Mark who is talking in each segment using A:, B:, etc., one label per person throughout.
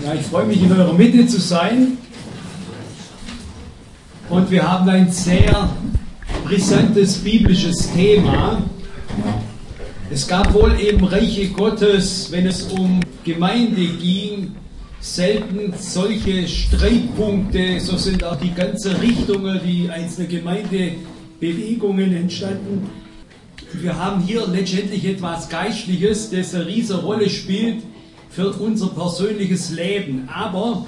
A: Ja, ich freue mich, in eurer Mitte zu sein. Und wir haben ein sehr brisantes biblisches Thema. Es gab wohl im Reiche Gottes, wenn es um Gemeinde ging, selten solche Streitpunkte. So sind auch die ganzen Richtungen, die einzelne Gemeindebewegungen entstanden. Wir haben hier letztendlich etwas Geistliches, das eine riesige Rolle spielt für unser persönliches Leben. Aber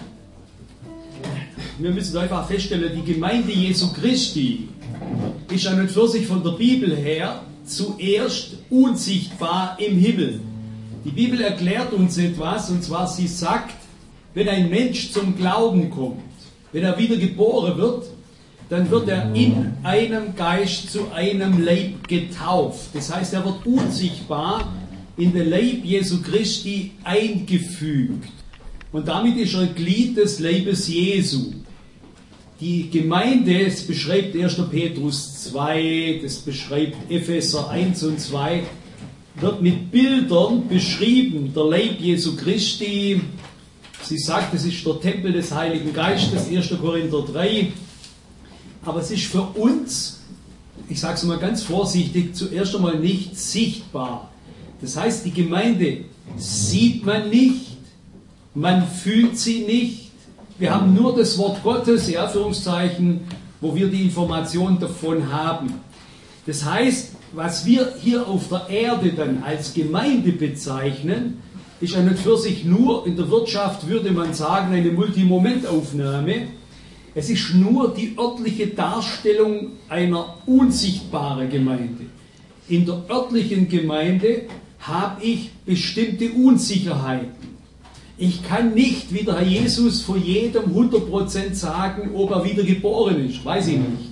A: wir müssen einfach feststellen, die Gemeinde Jesu Christi ist an und für sich von der Bibel her zuerst unsichtbar im Himmel. Die Bibel erklärt uns etwas, und zwar sie sagt, wenn ein Mensch zum Glauben kommt, wenn er wieder geboren wird, dann wird er in einem Geist zu einem Leib getauft. Das heißt, er wird unsichtbar in den Leib Jesu Christi eingefügt. Und damit ist er Glied des Leibes Jesu. Die Gemeinde, das beschreibt 1. Petrus 2, das beschreibt Epheser 1 und 2, wird mit Bildern beschrieben. Der Leib Jesu Christi, sie sagt, es ist der Tempel des Heiligen Geistes, 1. Korinther 3. Aber es ist für uns, ich sage es mal ganz vorsichtig, zuerst einmal nicht sichtbar. Das heißt, die Gemeinde sieht man nicht, man fühlt sie nicht. Wir haben nur das Wort Gottes, in Anführungszeichen, wo wir die Information davon haben. Das heißt, was wir hier auf der Erde dann als Gemeinde bezeichnen, ist an und für sich nur, in der Wirtschaft würde man sagen, eine Multimomentaufnahme. Es ist nur die örtliche Darstellung einer unsichtbaren Gemeinde. In der örtlichen Gemeinde habe ich bestimmte Unsicherheiten. Ich kann nicht, wie der Herr Jesus, vor jedem 100% sagen, ob er wieder geboren ist. Weiß ich nicht.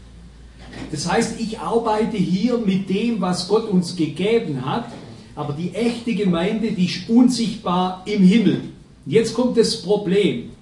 A: Das heißt, ich arbeite hier mit dem, was Gott uns gegeben hat, aber die echte Gemeinde, die ist unsichtbar im Himmel. Jetzt kommt das Problem.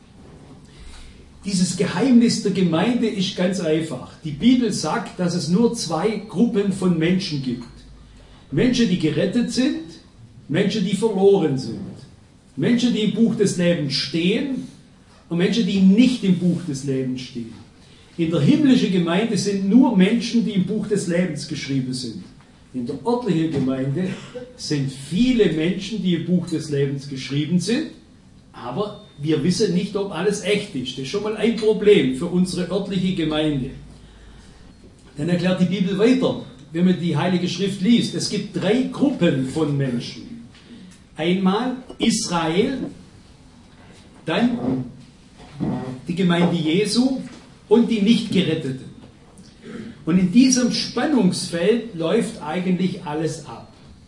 A: Dieses Geheimnis der Gemeinde ist ganz einfach. Die Bibel sagt, dass es nur zwei Gruppen von Menschen gibt. Menschen, die gerettet sind, Menschen, die verloren sind. Menschen, die im Buch des Lebens stehen und Menschen, die nicht im Buch des Lebens stehen. In der himmlischen Gemeinde sind nur Menschen, die im Buch des Lebens geschrieben sind. In der örtlichen Gemeinde sind viele Menschen, die im Buch des Lebens geschrieben sind, aber wir wissen nicht, ob alles echt ist. Das ist schon mal ein Problem für unsere örtliche Gemeinde. Dann erklärt die Bibel weiter, wenn man die Heilige Schrift liest. Es gibt drei Gruppen von Menschen. Einmal Israel, dann die Gemeinde Jesu und die Nichtgeretteten. Und in diesem Spannungsfeld läuft eigentlich alles ab.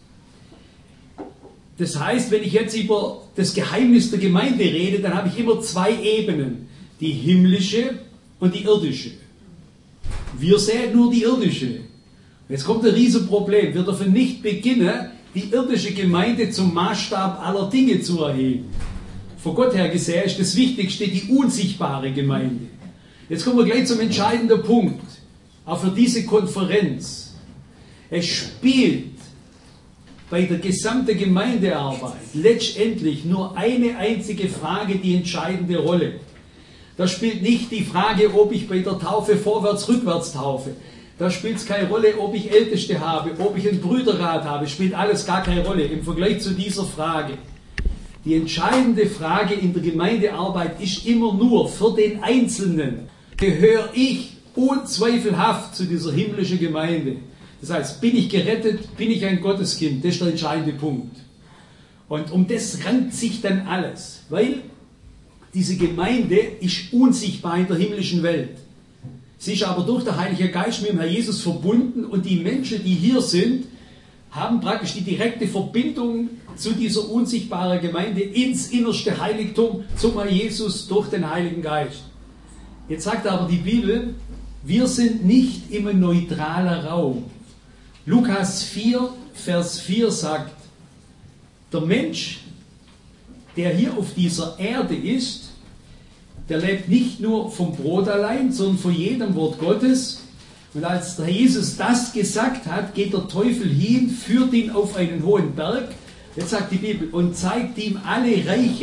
A: Das heißt, wenn ich jetzt über das Geheimnis der Gemeinde rede, dann habe ich immer zwei Ebenen. Die himmlische und die irdische. Wir sehen nur die irdische. Jetzt kommt ein Riesenproblem. Wir dürfen nicht beginnen, die irdische Gemeinde zum Maßstab aller Dinge zu erheben. Von Gott her gesehen ist das Wichtigste die unsichtbare Gemeinde. Jetzt kommen wir gleich zum entscheidenden Punkt. Auch für diese Konferenz. Es spielt bei der gesamten Gemeindearbeit letztendlich nur eine einzige Frage die entscheidende Rolle. Da spielt nicht die Frage, ob ich bei der Taufe vorwärts, rückwärts taufe. Da spielt es keine Rolle, ob ich Älteste habe, ob ich einen Brüderrat habe. Spielt alles gar keine Rolle im Vergleich zu dieser Frage. Die entscheidende Frage in der Gemeindearbeit ist immer nur für den Einzelnen. Gehöre ich unzweifelhaft zu dieser himmlischen Gemeinde? Das heißt, bin ich gerettet, bin ich ein Gotteskind? Das ist der entscheidende Punkt. Und um das rankt sich dann alles, weil diese Gemeinde ist unsichtbar in der himmlischen Welt. Sie ist aber durch den Heiligen Geist mit dem Herr Jesus verbunden und die Menschen, die hier sind, haben praktisch die direkte Verbindung zu dieser unsichtbaren Gemeinde ins innerste Heiligtum zum Herr Jesus durch den Heiligen Geist. Jetzt sagt aber die Bibel, wir sind nicht im neutralen Raum. Lukas 4, Vers 4 sagt, der Mensch, der hier auf dieser Erde ist, der lebt nicht nur vom Brot allein, sondern von jedem Wort Gottes. Und als der Jesus das gesagt hat, geht der Teufel hin, führt ihn auf einen hohen Berg. Jetzt sagt die Bibel, und zeigt ihm alle Reiche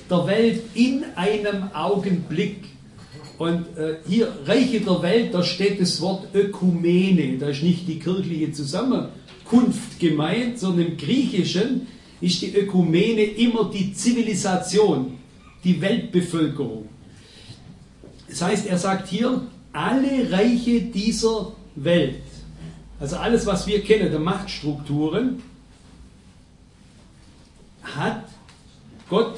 A: der Welt in einem Augenblick. Und hier Reiche der Welt, da steht das Wort Ökumene, da ist nicht die kirchliche Zusammenkunft gemeint, sondern im Griechischen ist die Ökumene immer die Zivilisation, die Weltbevölkerung. Das heißt, er sagt hier, alle Reiche dieser Welt, also alles, was wir kennen, der Machtstrukturen, hat Gott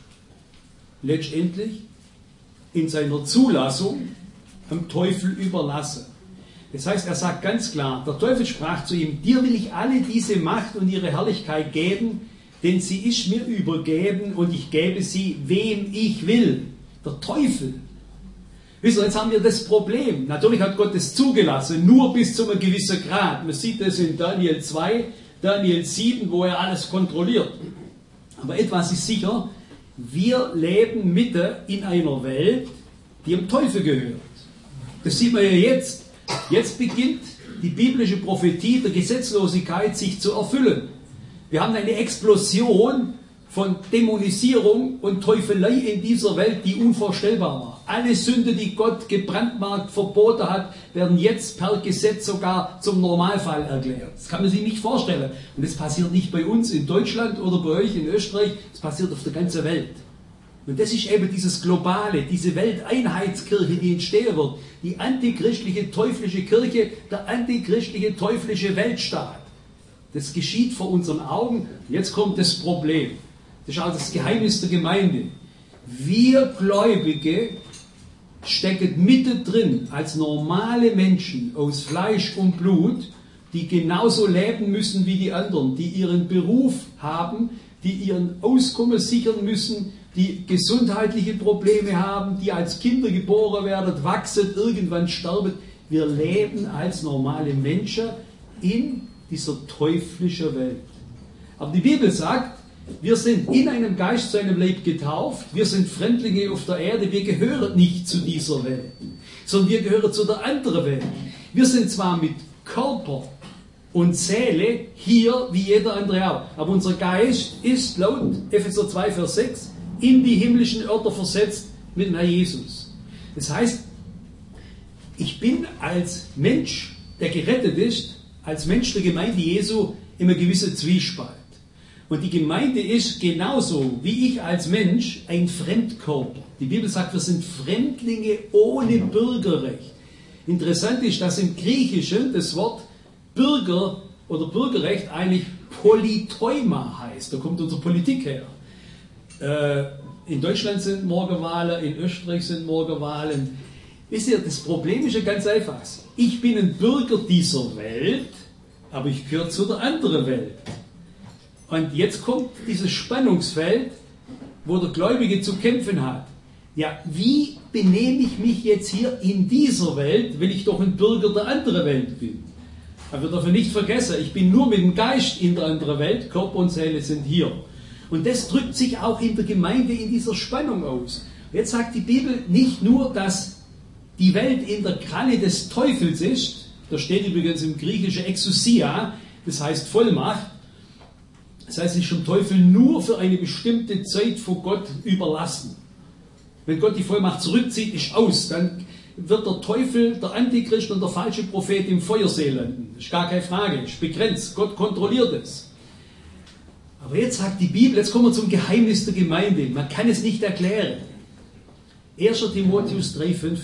A: letztendlich in seiner Zulassung am Teufel überlassen. Das heißt, er sagt ganz klar, der Teufel sprach zu ihm, dir will ich alle diese Macht und ihre Herrlichkeit geben, denn sie ist mir übergeben und ich gebe sie, wem ich will. Der Teufel. Wisst ihr, jetzt haben wir das Problem. Natürlich hat Gott es zugelassen, nur bis zu einem gewissen Grad. Man sieht das in Daniel 2, Daniel 7, wo er alles kontrolliert. Aber etwas ist sicher, wir leben mitten in einer Welt, die dem Teufel gehört. Das sieht man ja jetzt. Jetzt beginnt die biblische Prophetie der Gesetzlosigkeit sich zu erfüllen. Wir haben eine Explosion von Dämonisierung und Teufelei in dieser Welt, die unvorstellbar war. Alle Sünde, die Gott gebrandmarkt, verboten hat, werden jetzt per Gesetz sogar zum Normalfall erklärt. Das kann man sich nicht vorstellen. Und das passiert nicht bei uns in Deutschland oder bei euch in Österreich, das passiert auf der ganzen Welt. Und das ist eben dieses Globale, diese Welteinheitskirche, die entstehen wird. Die antichristliche, teuflische Kirche, der antichristliche, teuflische Weltstaat. Das geschieht vor unseren Augen. Jetzt kommt das Problem. Das ist also das Geheimnis der Gemeinde. Wir Gläubige stecken mittendrin als normale Menschen aus Fleisch und Blut, die genauso leben müssen wie die anderen, die ihren Beruf haben, die ihren Auskommen sichern müssen, die gesundheitliche Probleme haben, die als Kinder geboren werden, wachsen, irgendwann sterben. Wir leben als normale Menschen in dieser teuflischen Welt. Aber die Bibel sagt, wir sind in einem Geist zu einem Leib getauft, wir sind Fremdlinge auf der Erde, wir gehören nicht zu dieser Welt, sondern wir gehören zu der anderen Welt. Wir sind zwar mit Körper und Seele hier wie jeder andere auch, aber unser Geist ist laut Epheser 2, Vers 6 in die himmlischen Örter versetzt mit dem Herrn Jesus. Das heißt, ich bin als Mensch, der gerettet ist, als Mensch der Gemeinde Jesu in einem gewissen Zwiespalt. Und die Gemeinde ist genauso wie ich als Mensch ein Fremdkörper. Die Bibel sagt, wir sind Fremdlinge ohne Bürgerrecht. Interessant ist, dass im Griechischen das Wort Bürger oder Bürgerrecht eigentlich Politeuma heißt. Da kommt unsere Politik her. In Deutschland sind morgen Wahlen, in Österreich sind morgen Wahlen. Wisst ihr, das Problem ist ja ganz einfach. Ich bin ein Bürger dieser Welt, aber ich gehöre zu der anderen Welt. Und jetzt kommt dieses Spannungsfeld, wo der Gläubige zu kämpfen hat. Ja, wie benehme ich mich jetzt hier in dieser Welt, wenn ich doch ein Bürger der anderen Welt bin? Aber wir dürfen nicht vergessen, ich bin nur mit dem Geist in der anderen Welt, Körper und Seele sind hier. Und das drückt sich auch in der Gemeinde in dieser Spannung aus. Jetzt sagt die Bibel nicht nur, dass die Welt in der Kralle des Teufels ist, da steht übrigens im Griechischen Exousia, das heißt Vollmacht, das heißt, es ist dem Teufel nur für eine bestimmte Zeit vor Gott überlassen. Wenn Gott die Vollmacht zurückzieht, ist aus, dann wird der Teufel, der Antichrist und der falsche Prophet im Feuersee landen. Das ist gar keine Frage, ist begrenzt, Gott kontrolliert es. Aber jetzt sagt die Bibel, jetzt kommen wir zum Geheimnis der Gemeinde, man kann es nicht erklären. 1. Timotheus 3,15.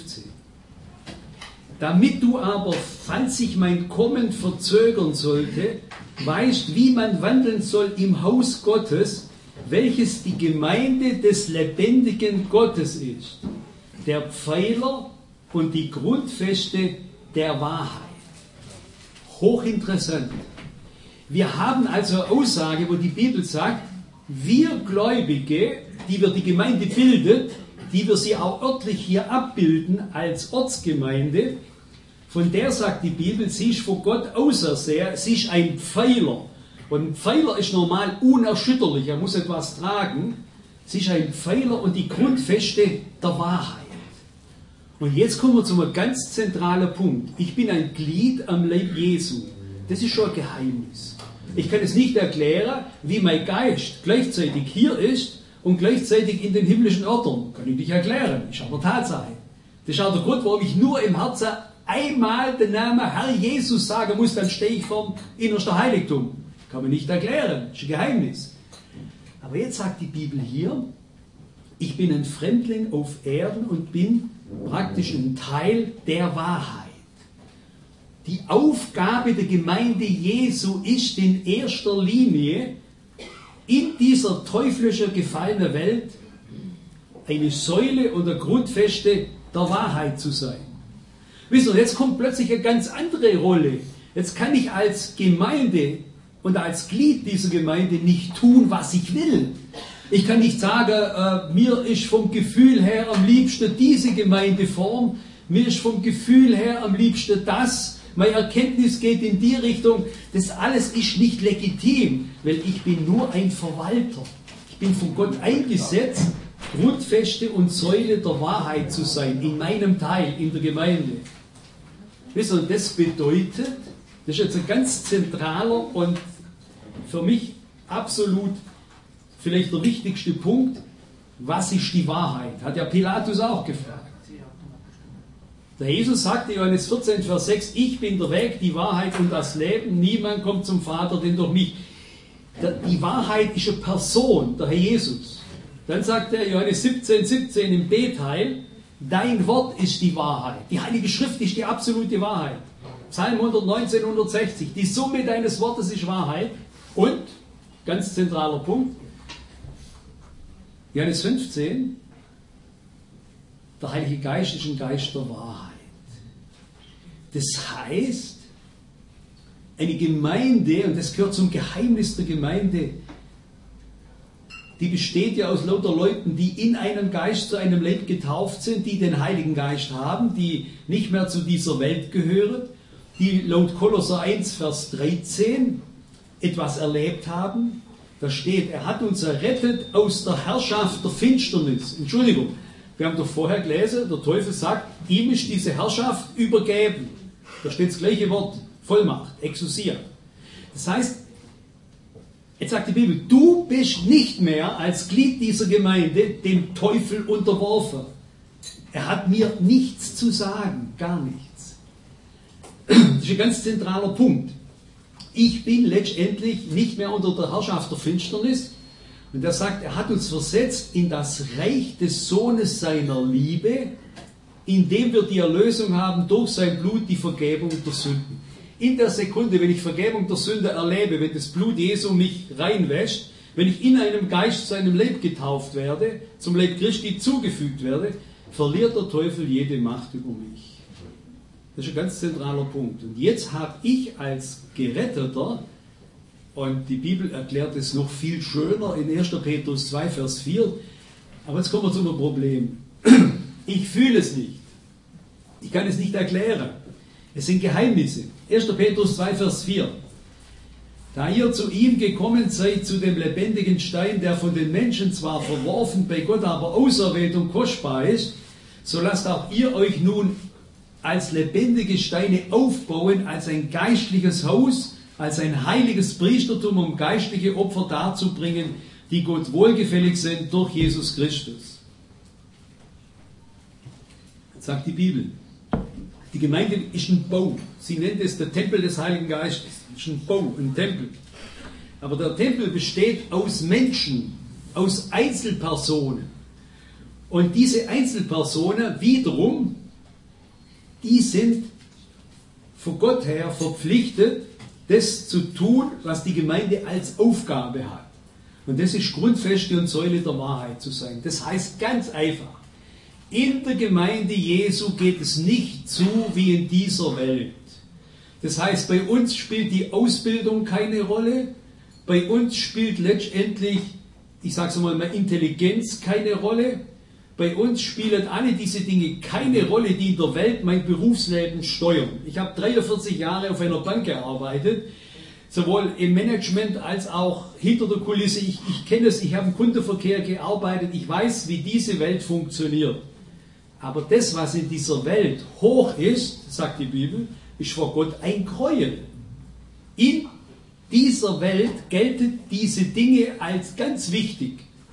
A: Damit du aber, falls sich mein Kommen verzögern sollte, weißt, wie man wandeln soll im Haus Gottes, welches die Gemeinde des lebendigen Gottes ist, der Pfeiler und die Grundfeste der Wahrheit. Hochinteressant. Wir haben also eine Aussage, wo die Bibel sagt, wir Gläubige, die wir die Gemeinde bildet, die wir sie auch örtlich hier abbilden als Ortsgemeinde, von der sagt die Bibel, sie ist von Gott ausersehen, sie ist ein Pfeiler. Und ein Pfeiler ist normal unerschütterlich, er muss etwas tragen. Sie ist ein Pfeiler und die Grundfeste der Wahrheit. Und jetzt kommen wir zu einem ganz zentralen Punkt. Ich bin ein Glied am Leib Jesu. Das ist schon ein Geheimnis. Ich kann es nicht erklären, wie mein Geist gleichzeitig hier ist und gleichzeitig in den himmlischen Örtern? Kann ich nicht erklären, ist aber Tatsache. Das ist auch der Grund, warum ich nur im Herzen einmal den Namen Herr Jesus sagen muss, dann stehe ich vorm innersten Heiligtum. Kann man nicht erklären, ist ein Geheimnis. Aber jetzt sagt die Bibel hier, ich bin ein Fremdling auf Erden und bin praktisch ein Teil der Wahrheit. Die Aufgabe der Gemeinde Jesu ist in erster Linie, in dieser teuflischen, gefallenen Welt eine Säule oder Grundfeste der Wahrheit zu sein. Wisst ihr, jetzt kommt plötzlich eine ganz andere Rolle. Jetzt kann ich als Gemeinde und als Glied dieser Gemeinde nicht tun, was ich will. Ich kann nicht sagen, mir ist vom Gefühl her am liebsten diese Gemeindeform, mir ist vom Gefühl her am liebsten das, meine Erkenntnis geht in die Richtung. Das alles ist nicht legitim, weil ich bin nur ein Verwalter. Ich bin von Gott eingesetzt, Grundfeste und Säule der Wahrheit zu sein, in meinem Teil, in der Gemeinde. Wisst ihr, das bedeutet, das ist jetzt ein ganz zentraler und für mich absolut vielleicht der wichtigste Punkt, was ist die Wahrheit? Hat ja Pilatus auch gefragt. Der Jesus sagte, Johannes 14, Vers 6, ich bin der Weg, die Wahrheit und das Leben, niemand kommt zum Vater, denn durch mich. Die Wahrheit ist eine Person, der Herr Jesus. Dann sagt er, Johannes 17, 17 im B-Teil, dein Wort ist die Wahrheit. Die Heilige Schrift ist die absolute Wahrheit. Psalm 119, 160, die Summe deines Wortes ist Wahrheit. Und, ganz zentraler Punkt, Johannes 15, der Heilige Geist ist ein Geist der Wahrheit. Das heißt, eine Gemeinde, und das gehört zum Geheimnis der Gemeinde, die besteht ja aus lauter Leuten, die in einem Geist zu einem Leib getauft sind, die den Heiligen Geist haben, die nicht mehr zu dieser Welt gehören, die laut Kolosser 1, Vers 13 etwas erlebt haben. Da steht, er hat uns errettet aus der Herrschaft der Finsternis. Entschuldigung, wir haben doch vorher gelesen, der Teufel sagt, ihm ist diese Herrschaft übergeben. Da steht das gleiche Wort, Vollmacht, Exousia. Das heißt, jetzt sagt die Bibel, du bist nicht mehr als Glied dieser Gemeinde dem Teufel unterworfen. Er hat mir nichts zu sagen, gar nichts. Das ist ein ganz zentraler Punkt. Ich bin letztendlich nicht mehr unter der Herrschaft der Finsternis. Und er sagt, er hat uns versetzt in das Reich des Sohnes seiner Liebe, indem wir die Erlösung haben durch sein Blut, die Vergebung der Sünden. In der Sekunde, wenn ich Vergebung der Sünde erlebe, wenn das Blut Jesu mich reinwäscht, wenn ich in einem Geist zu einem Leib getauft werde, zum Leib Christi zugefügt werde, verliert der Teufel jede Macht über mich. Das ist ein ganz zentraler Punkt. Und jetzt habe ich als Geretteter, und die Bibel erklärt es noch viel schöner in 1. Petrus 2, Vers 4, aber jetzt kommen wir zu einem Problem. Ich fühle es nicht. Ich kann es nicht erklären. Es sind Geheimnisse. 1. Petrus 2, Vers 4. Da ihr zu ihm gekommen seid, zu dem lebendigen Stein, der von den Menschen zwar verworfen, bei Gott aber auserwählt und kostbar ist, so lasst auch ihr euch nun als lebendige Steine aufbauen, als ein geistliches Haus, als ein heiliges Priestertum, um geistliche Opfer darzubringen, die Gott wohlgefällig sind durch Jesus Christus. Jetzt sagt die Bibel, die Gemeinde ist ein Bau. Sie nennt es der Tempel des Heiligen Geistes. Es ist ein Bau, ein Tempel. Aber der Tempel besteht aus Menschen, aus Einzelpersonen. Und diese Einzelpersonen wiederum, die sind von Gott her verpflichtet, das zu tun, was die Gemeinde als Aufgabe hat. Und das ist Grundfeste und Säule der Wahrheit zu sein. Das heißt ganz einfach, in der Gemeinde Jesu geht es nicht zu wie in dieser Welt. Das heißt, bei uns spielt die Ausbildung keine Rolle, bei uns spielt letztendlich, ich sage es mal, Intelligenz keine Rolle, bei uns spielen alle diese Dinge keine Rolle, die in der Welt mein Berufsleben steuern. Ich habe 43 Jahre auf einer Bank gearbeitet, sowohl im Management als auch hinter der Kulisse. Ich kenne es, ich habe im Kundenverkehr gearbeitet, ich weiß, wie diese Welt funktioniert. Aber das, was in dieser Welt hoch ist, sagt die Bibel, ist vor Gott ein Gräuel. In dieser Welt gelten diese Dinge als ganz wichtig.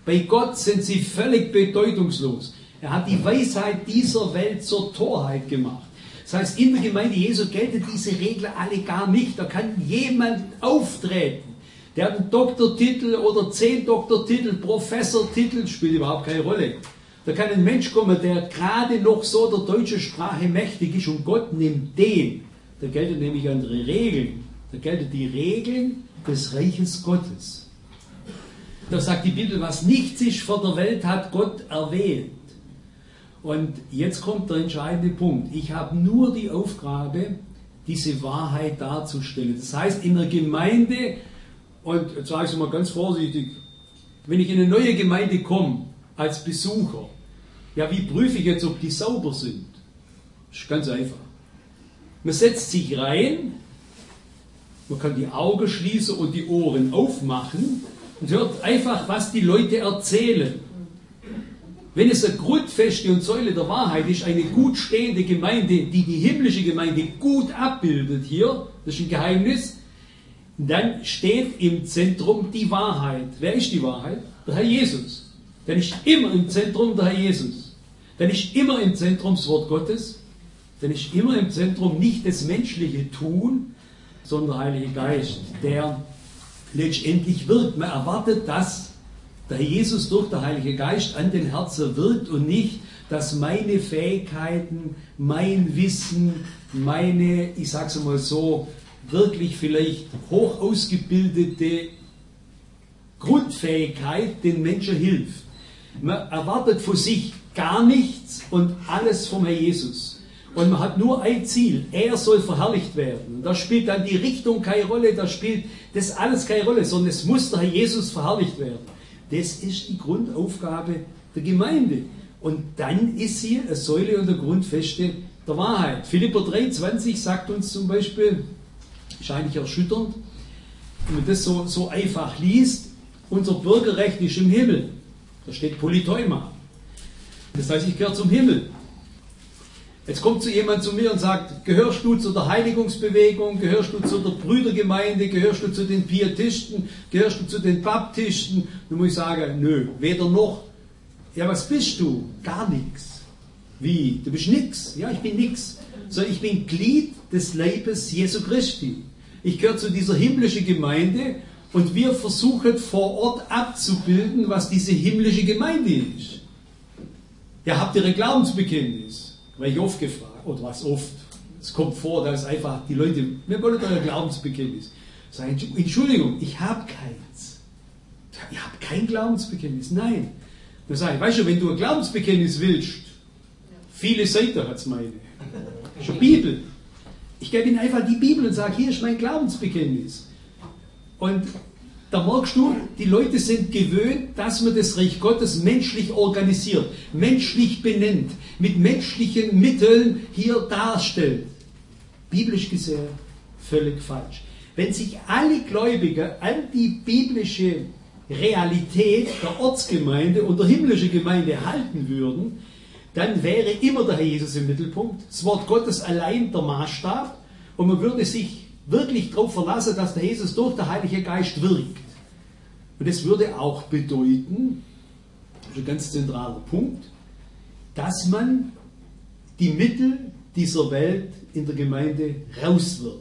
A: Bei Gott sind sie völlig bedeutungslos. Er hat die Weisheit dieser Welt zur Torheit gemacht. Das heißt, in der Gemeinde Jesu gelten diese Regeln alle gar nicht. Da kann jemand auftreten. Der hat einen Doktortitel oder 10 Doktortitel, Professortitel, spielt überhaupt keine Rolle. Da kann ein Mensch kommen, der gerade noch so der deutschen Sprache mächtig ist und Gott nimmt den. Da gelten nämlich andere Regeln. Da gelten die Regeln des Reiches Gottes. Da sagt die Bibel, was nichts ist vor der Welt, hat Gott erwählt. Und jetzt kommt der entscheidende Punkt. Ich habe nur die Aufgabe, diese Wahrheit darzustellen. Das heißt, in der Gemeinde, und jetzt sage ich es mal ganz vorsichtig, wenn ich in eine neue Gemeinde komme, als Besucher, ja, wie prüfe ich jetzt, ob die sauber sind? Das ist ganz einfach. Man setzt sich rein, man kann die Augen schließen und die Ohren aufmachen und hört einfach, was die Leute erzählen. Wenn es eine Grundfeste und Säule der Wahrheit ist, eine gut stehende Gemeinde, die die himmlische Gemeinde gut abbildet hier, das ist ein Geheimnis, dann steht im Zentrum die Wahrheit. Wer ist die Wahrheit? Der Herr Jesus. Dann ist immer im Zentrum der Herr Jesus. Dann ist immer im Zentrum das Wort Gottes. Dann ist immer im Zentrum nicht das menschliche Tun, sondern der Heilige Geist, der letztendlich wirkt. Man erwartet, dass der Herr Jesus durch den Heiligen Geist an den Herzen wirkt und nicht, dass meine Fähigkeiten, mein Wissen, meine, ich sage es mal so, wirklich vielleicht hoch ausgebildete Grundfähigkeit den Menschen hilft. Man erwartet von sich gar nichts und alles vom Herrn Jesus. Und man hat nur ein Ziel, er soll verherrlicht werden. Und da spielt dann die Richtung keine Rolle, da spielt das alles keine Rolle, sondern es muss der Herr Jesus verherrlicht werden. Das ist die Grundaufgabe der Gemeinde. Und dann ist sie eine Säule und eine Grundfeste der Wahrheit. Philipper 3,20 sagt uns zum Beispiel, ist eigentlich erschütternd, wenn man das so einfach liest, unser Bürgerrecht ist im Himmel. Da steht Politeuma. Das heißt, ich gehöre zum Himmel. Jetzt kommt so jemand zu mir und sagt, gehörst du zu der Heiligungsbewegung, gehörst du zu der Brüdergemeinde, gehörst du zu den Pietisten, gehörst du zu den Baptisten? Dann muss ich sagen, nö, weder noch. Ja, was bist du? Gar nichts. Wie? Du bist nix? Ja, ich bin nix. So, ich bin Glied des Leibes Jesu Christi. Ich gehöre zu dieser himmlischen Gemeinde und wir versuchen vor Ort abzubilden, was diese himmlische Gemeinde ist. Ja, habt ihr ein Glaubensbekenntnis? Weil ich oft gefragt, oder was oft, es kommt vor, dass einfach die Leute, wir wollen euer Glaubensbekenntnis. Sagen, Entschuldigung, ich habe keins. Ihr habt kein Glaubensbekenntnis? Nein. Dann sage ich, weißt du, wenn du ein Glaubensbekenntnis willst, viele Seiten hat es meine. Das ist eine Bibel. Ich gebe ihnen einfach die Bibel und sage, hier ist mein Glaubensbekenntnis. Und da merkst du, die Leute sind gewöhnt, dass man das Reich Gottes menschlich organisiert, menschlich benennt, mit menschlichen Mitteln hier darstellt. Biblisch gesehen völlig falsch. Wenn sich alle Gläubigen an die biblische Realität der Ortsgemeinde und der himmlischen Gemeinde halten würden, dann wäre immer der Herr Jesus im Mittelpunkt, das Wort Gottes allein der Maßstab und man würde sich wirklich darauf verlassen, dass der Jesus durch den Heiligen Geist wirkt. Und das würde auch bedeuten, das ist ein ganz zentraler Punkt, dass man die Mittel dieser Welt in der Gemeinde rauswirft.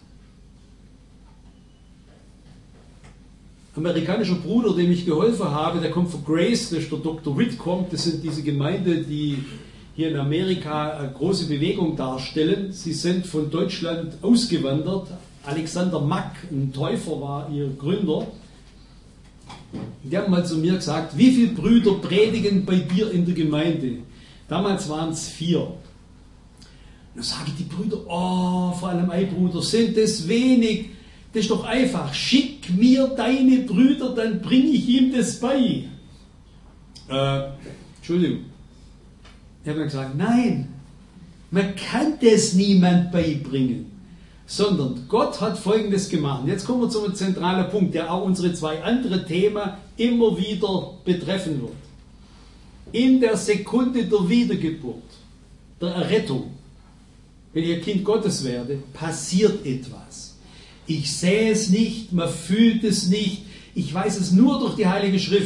A: Ein amerikanischer Bruder, dem ich geholfen habe, der kommt von Grace, das ist der Dr. Whitcomb, das sind diese Gemeinden, die hier in Amerika eine große Bewegung darstellen. Sie sind von Deutschland ausgewandert. Alexander Mack, ein Täufer, war ihr Gründer. Die haben mal zu mir gesagt, wie viele Brüder predigen bei dir in der Gemeinde? Damals waren es 4. Dann sage ich die Brüder, oh, vor allem ein Bruder, sind das wenig? Das ist doch einfach, schick mir deine Brüder, dann bringe ich ihm das bei. Entschuldigung. Ich habe gesagt, nein, man kann das niemand beibringen, sondern Gott hat Folgendes gemacht. Jetzt kommen wir zu einem zentralen Punkt, der auch unsere 2 andere Themen immer wieder betreffen wird. In der Sekunde der Wiedergeburt, der Errettung, wenn ich ein Kind Gottes werde, passiert etwas. Ich sehe es nicht, man fühlt es nicht, ich weiß es nur durch die Heilige Schrift.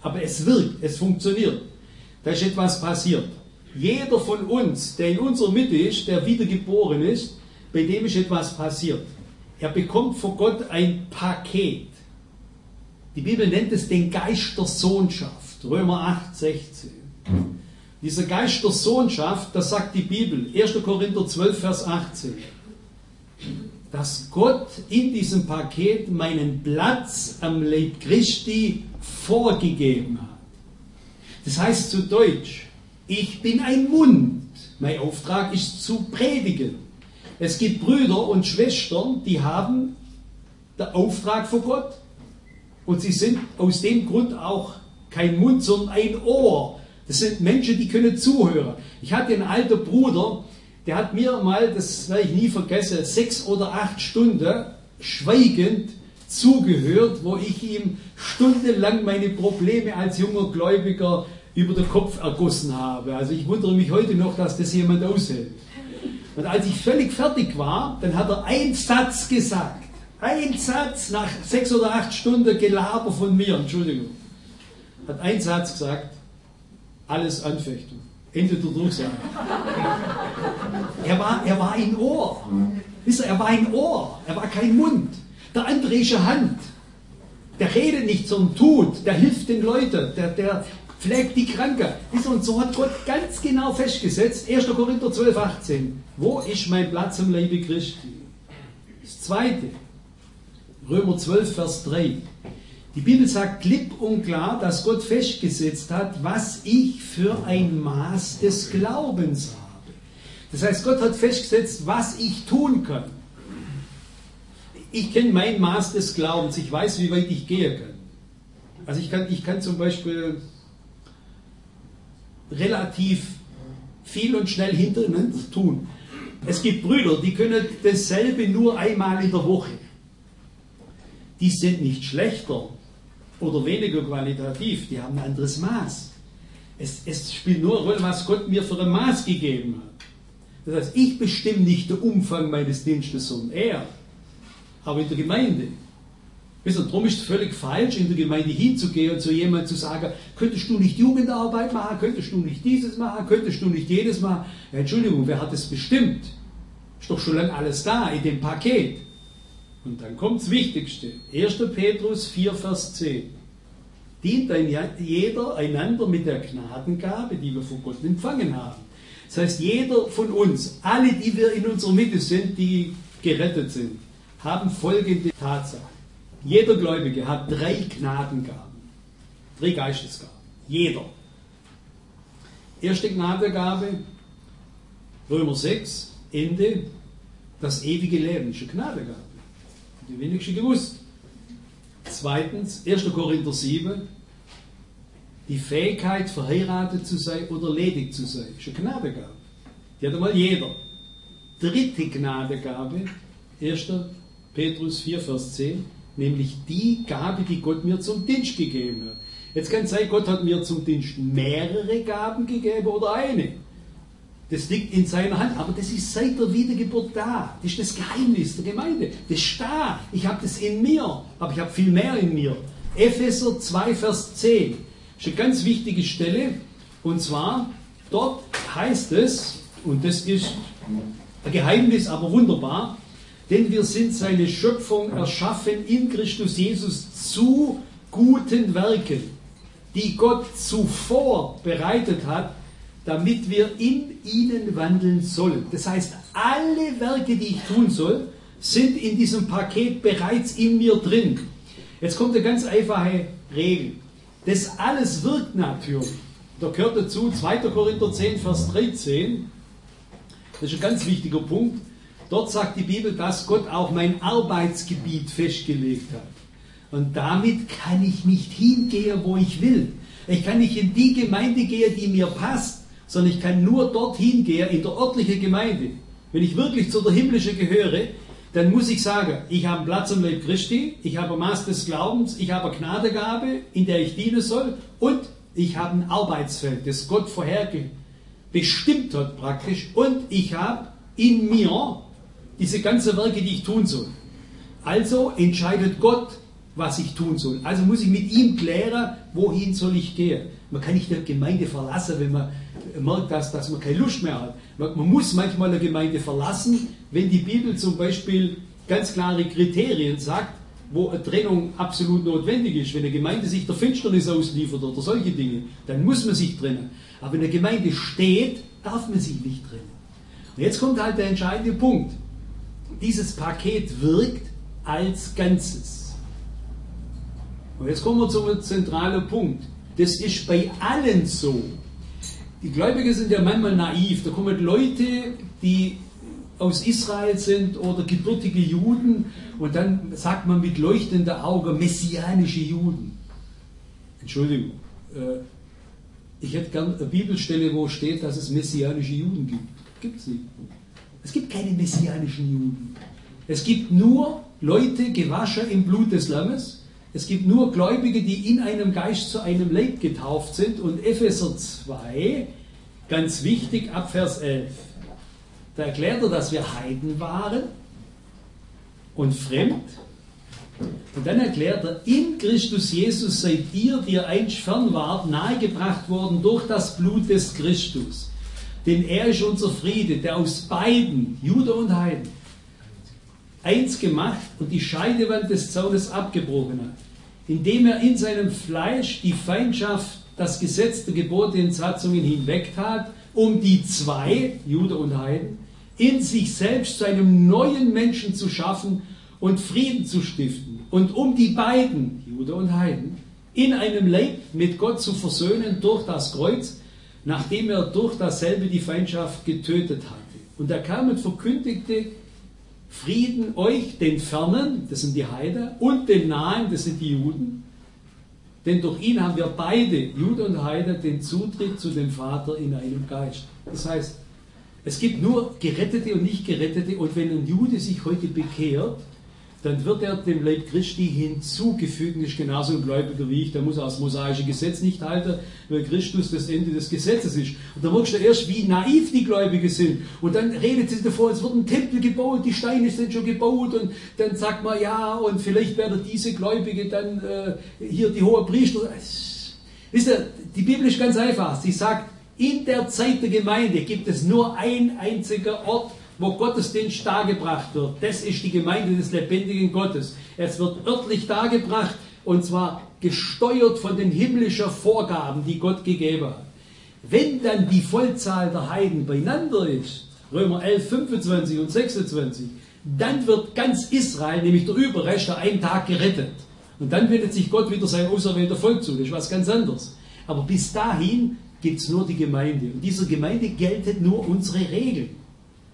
A: Aber es wirkt, es funktioniert. Da ist etwas passiert. Jeder von uns, der in unserer Mitte ist, der wiedergeboren ist, bei dem ist etwas passiert. Er bekommt von Gott ein Paket. Die Bibel nennt es den Geist der Sohnschaft. Römer 8, 16. Dieser Geist der Sohnschaft, das sagt die Bibel, 1. Korinther 12, Vers 18. Dass Gott in diesem Paket meinen Platz am Leib Christi vorgegeben hat. Das heißt zu Deutsch, ich bin ein Mund. Mein Auftrag ist zu predigen. Es gibt Brüder und Schwestern, die haben den Auftrag von Gott. Und sie sind aus dem Grund auch kein Mund, sondern ein Ohr. Das sind Menschen, die können zuhören. Ich hatte einen alten Bruder, der hat mir mal, das werde ich nie vergessen, 6 oder 8 Stunden schweigend zugehört, wo ich ihm stundenlang meine Probleme als junger Gläubiger über den Kopf ergossen habe. Also ich wundere mich heute noch, dass das jemand aushält. Und als ich völlig fertig war, dann hat er einen Satz gesagt. Ein Satz nach 6 oder 8 Stunden Gelaber von mir, Entschuldigung. Hat einen Satz gesagt, alles Anfechtung. Ende der Durchsage. Er war ein Ohr. Wisst ihr, er war ein Ohr. Er war kein Mund. Der andere ist eine Hand. Der redet nicht, sondern tut. Der hilft den Leuten. Der pflegt die Kranken. Wisst ihr, und so hat Gott ganz genau festgesetzt, 1. Korinther 12, 18. Wo ist mein Platz im Leibe Christi? Das Zweite. Römer 12, Vers 3. Die Bibel sagt klipp und klar, dass Gott festgesetzt hat, was ich für ein Maß des Glaubens habe. Das heißt, Gott hat festgesetzt, was ich tun kann. Ich kenne mein Maß des Glaubens. Ich weiß, wie weit ich gehen kann. Also ich kann zum Beispiel relativ viel und schnell hintereinander tun. Es gibt Brüder, die können dasselbe nur einmal in der Woche. Die sind nicht schlechter oder weniger qualitativ, die haben ein anderes Maß. Es spielt nur eine Rolle, was Gott mir für ein Maß gegeben hat. Das heißt, ich bestimme nicht den Umfang meines Dienstes, sondern er. Aber in der Gemeinde. Wisst ihr, darum ist es völlig falsch, in der Gemeinde hinzugehen und zu jemandem zu sagen, könntest du nicht Jugendarbeit machen, könntest du nicht dieses machen, könntest du nicht jedes machen. Ja, Entschuldigung, wer hat das bestimmt? Ist doch schon lange alles da in dem Paket. Und dann kommt das Wichtigste. 1. Petrus 4, Vers 10. Dient jeder einander mit der Gnadengabe, die wir von Gott empfangen haben. Das heißt, jeder von uns, alle, die wir in unserer Mitte sind, die gerettet sind, haben folgende Tatsache. Jeder Gläubige hat 3 Gnadengaben, 3 Geistesgaben. Jeder. Erste Gnadengabe, Römer 6, Ende, das ewige Leben, ist eine Gnadengabe. Die wenigsten gewusst. Zweitens, 1. Korinther 7, die Fähigkeit, verheiratet zu sein oder ledig zu sein, ist eine Gnadengabe. Die hat einmal jeder. Dritte Gnadengabe, 1. Petrus 4, Vers 10, nämlich die Gabe, die Gott mir zum Dienst gegeben hat. Jetzt kann es sein, Gott hat mir zum Dienst mehrere Gaben gegeben oder eine. Das liegt in seiner Hand, aber das ist seit der Wiedergeburt da. Das ist das Geheimnis der Gemeinde. Das ist da. Ich habe das in mir, aber ich habe viel mehr in mir. Epheser 2, Vers 10. Das ist eine ganz wichtige Stelle. Und zwar, dort heißt es, und das ist ein Geheimnis, aber wunderbar, denn wir sind seine Schöpfung erschaffen in Christus Jesus zu guten Werken, die Gott zuvor bereitet hat, damit wir in ihnen wandeln sollen. Das heißt, alle Werke, die ich tun soll, sind in diesem Paket bereits in mir drin. Jetzt kommt eine ganz einfache Regel. Das alles wirkt natürlich. Da gehört dazu 2. Korinther 10, Vers 13. Das ist ein ganz wichtiger Punkt. Dort sagt die Bibel, dass Gott auch mein Arbeitsgebiet festgelegt hat. Und damit kann ich nicht hingehen, wo ich will. Ich kann nicht in die Gemeinde gehen, die mir passt, sondern ich kann nur dorthin gehen, in der örtlichen Gemeinde. Wenn ich wirklich zu der himmlischen gehöre, dann muss ich sagen, ich habe einen Platz im Leib Christi, ich habe ein Maß des Glaubens, ich habe eine Gnadengabe, in der ich dienen soll, und ich habe ein Arbeitsfeld, das Gott vorher bestimmt hat praktisch, und ich habe in mir diese ganzen Werke, die ich tun soll. Also entscheidet Gott, was ich tun soll. Also muss ich mit ihm klären, wohin soll ich gehen. Man kann nicht eine Gemeinde verlassen, wenn man merkt, dass man keine Lust mehr hat. Man muss manchmal eine Gemeinde verlassen, wenn die Bibel zum Beispiel ganz klare Kriterien sagt, wo eine Trennung absolut notwendig ist. Wenn eine Gemeinde sich der Finsternis ausliefert oder solche Dinge, dann muss man sich trennen. Aber wenn eine Gemeinde steht, darf man sich nicht trennen. Und jetzt kommt halt der entscheidende Punkt. Dieses Paket wirkt als Ganzes. Und jetzt kommen wir zum zentralen Punkt. Das ist bei allen so. Die Gläubigen sind ja manchmal naiv. Da kommen Leute, die aus Israel sind oder gebürtige Juden und dann sagt man mit leuchtenden Augen messianische Juden. Entschuldigung, ich hätte gern eine Bibelstelle, wo steht, dass es messianische Juden gibt. Gibt es nicht. Es gibt keine messianischen Juden. Es gibt nur Leute gewaschen im Blut des Lammes. Es gibt nur Gläubige, die in einem Geist zu einem Leib getauft sind. Und Epheser 2, ganz wichtig, ab Vers 11. Da erklärt er, dass wir Heiden waren und fremd. Und dann erklärt er, in Christus Jesus seid ihr, die ihr einst fern wart, nahegebracht worden durch das Blut des Christus. Denn er ist unser Friede, der aus beiden, Jude und Heiden, eins gemacht und die Scheidewand des Zaunes abgebrochen hat, indem er in seinem Fleisch die Feindschaft, das Gesetz der Gebote und Satzungen hinwegtat, um die zwei, Jude und Heiden, in sich selbst zu einem neuen Menschen zu schaffen und Frieden zu stiften und um die beiden, Jude und Heiden, in einem Leib mit Gott zu versöhnen durch das Kreuz, nachdem er durch dasselbe die Feindschaft getötet hatte. Und er kam und verkündigte Frieden euch, den Fernen, das sind die Heiden, und den Nahen, das sind die Juden, denn durch ihn haben wir beide, Jude und Heide, den Zutritt zu dem Vater in einem Geist. Das heißt, es gibt nur Gerettete und Nicht-Gerettete, und wenn ein Jude sich heute bekehrt, dann wird er dem Leib Christi hinzugefügt, ist genauso ein Gläubiger wie ich, der muss auch das mosaische Gesetz nicht halten, weil Christus das Ende des Gesetzes ist. Und dann merkst du erst, wie naiv die Gläubigen sind. Und dann redet sie davor, es wird ein Tempel gebaut, die Steine sind schon gebaut, und dann sagt man, ja, und vielleicht werden diese Gläubige dann hier die hohe Priester. Wisst ihr, die Bibel ist ganz einfach. Sie sagt, in der Zeit der Gemeinde gibt es nur ein einziger Ort, wo Gottesdienst dargebracht wird. Das ist die Gemeinde des lebendigen Gottes. Es wird örtlich dargebracht, und zwar gesteuert von den himmlischen Vorgaben, die Gott gegeben hat. Wenn dann die Vollzahl der Heiden beieinander ist, Römer 11, 25 und 26, dann wird ganz Israel, nämlich der Überrest, an einem Tag gerettet. Und dann wendet sich Gott wieder sein auserwählter Volk zu. Das ist was ganz anderes. Aber bis dahin gibt es nur die Gemeinde. Und dieser Gemeinde gelten nur unsere Regeln.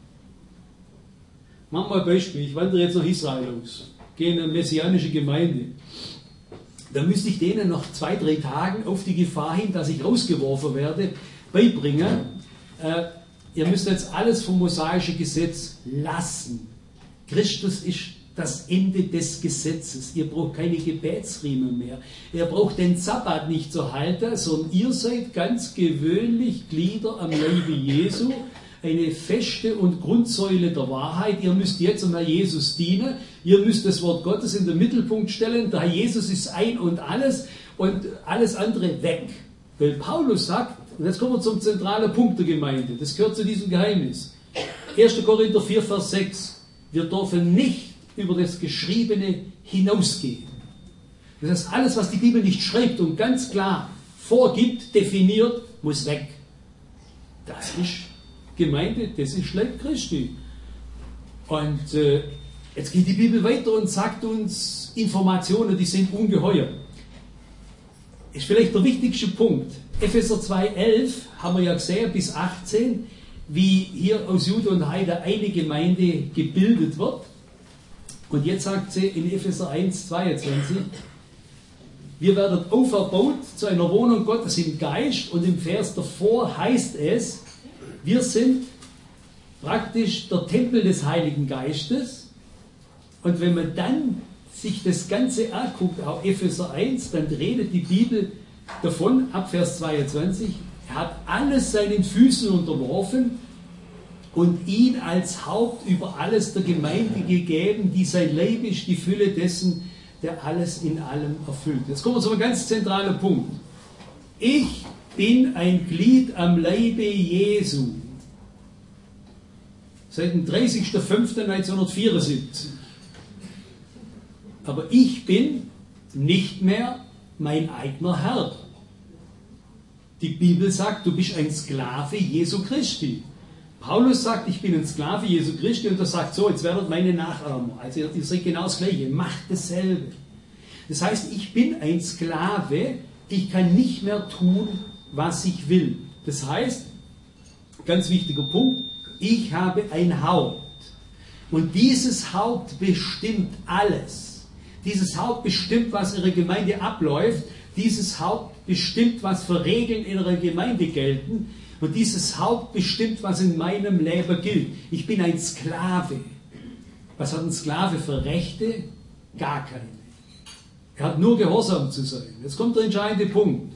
A: Machen wir ein Beispiel. Ich wandere jetzt nach Israel aus, gehe in eine messianische Gemeinde. Da müsste ich denen nach 2-3 Tagen auf die Gefahr hin, dass ich rausgeworfen werde, beibringen. Ihr müsst jetzt alles vom mosaischen Gesetz lassen. Christus ist das Ende des Gesetzes. Ihr braucht keine Gebetsriemen mehr. Ihr braucht den Sabbat nicht zu halten, sondern ihr seid ganz gewöhnlich Glieder am Leibe Jesu, eine feste und Grundsäule der Wahrheit. Ihr müsst jetzt einmal Jesus dienen. Ihr müsst das Wort Gottes in den Mittelpunkt stellen. Der Herr Jesus ist ein und alles andere weg. Weil Paulus sagt, und jetzt kommen wir zum zentralen Punkt der Gemeinde, das gehört zu diesem Geheimnis. 1. Korinther 4, Vers 6. Wir dürfen nicht über das Geschriebene hinausgehen. Das heißt, alles, was die Bibel nicht schreibt und ganz klar vorgibt, definiert, muss weg. Das ist Gemeinde, das ist Leib Christi. Und jetzt geht die Bibel weiter und sagt uns Informationen, die sind ungeheuer. Ist vielleicht der wichtigste Punkt. Epheser 2,11 haben wir ja gesehen, bis 18, wie hier aus Jude und Heide eine Gemeinde gebildet wird. Und jetzt sagt sie in Epheser 1,22, wir werden auferbaut zu einer Wohnung Gottes im Geist, und im Vers davor heißt es, wir sind praktisch der Tempel des Heiligen Geistes. Und wenn man dann sich das Ganze anguckt, auch Epheser 1, dann redet die Bibel davon, ab Vers 22, er hat alles seinen Füßen unterworfen und ihn als Haupt über alles der Gemeinde gegeben, die sein Leib ist, die Fülle dessen, der alles in allem erfüllt. Jetzt kommen wir zu einem ganz zentralen Punkt. Ich bin ein Glied am Leibe Jesu. Seit dem 30.05.1974. Aber ich bin nicht mehr mein eigener Herr. Die Bibel sagt, du bist ein Sklave Jesu Christi. Paulus sagt, ich bin ein Sklave Jesu Christi, und er sagt so, jetzt werdet meine Nachahmer. Also ihr seht genau das Gleiche, macht dasselbe. Das heißt, ich bin ein Sklave, ich kann nicht mehr tun, was ich will. Das heißt, ganz wichtiger Punkt, ich habe ein Haupt. Und dieses Haupt bestimmt alles. Dieses Haupt bestimmt, was in der Gemeinde abläuft. Dieses Haupt bestimmt, was für Regeln in der Gemeinde gelten. Und dieses Haupt bestimmt, was in meinem Leben gilt. Ich bin ein Sklave. Was hat ein Sklave für Rechte? Gar keine. Er hat nur gehorsam zu sein. Jetzt kommt der entscheidende Punkt.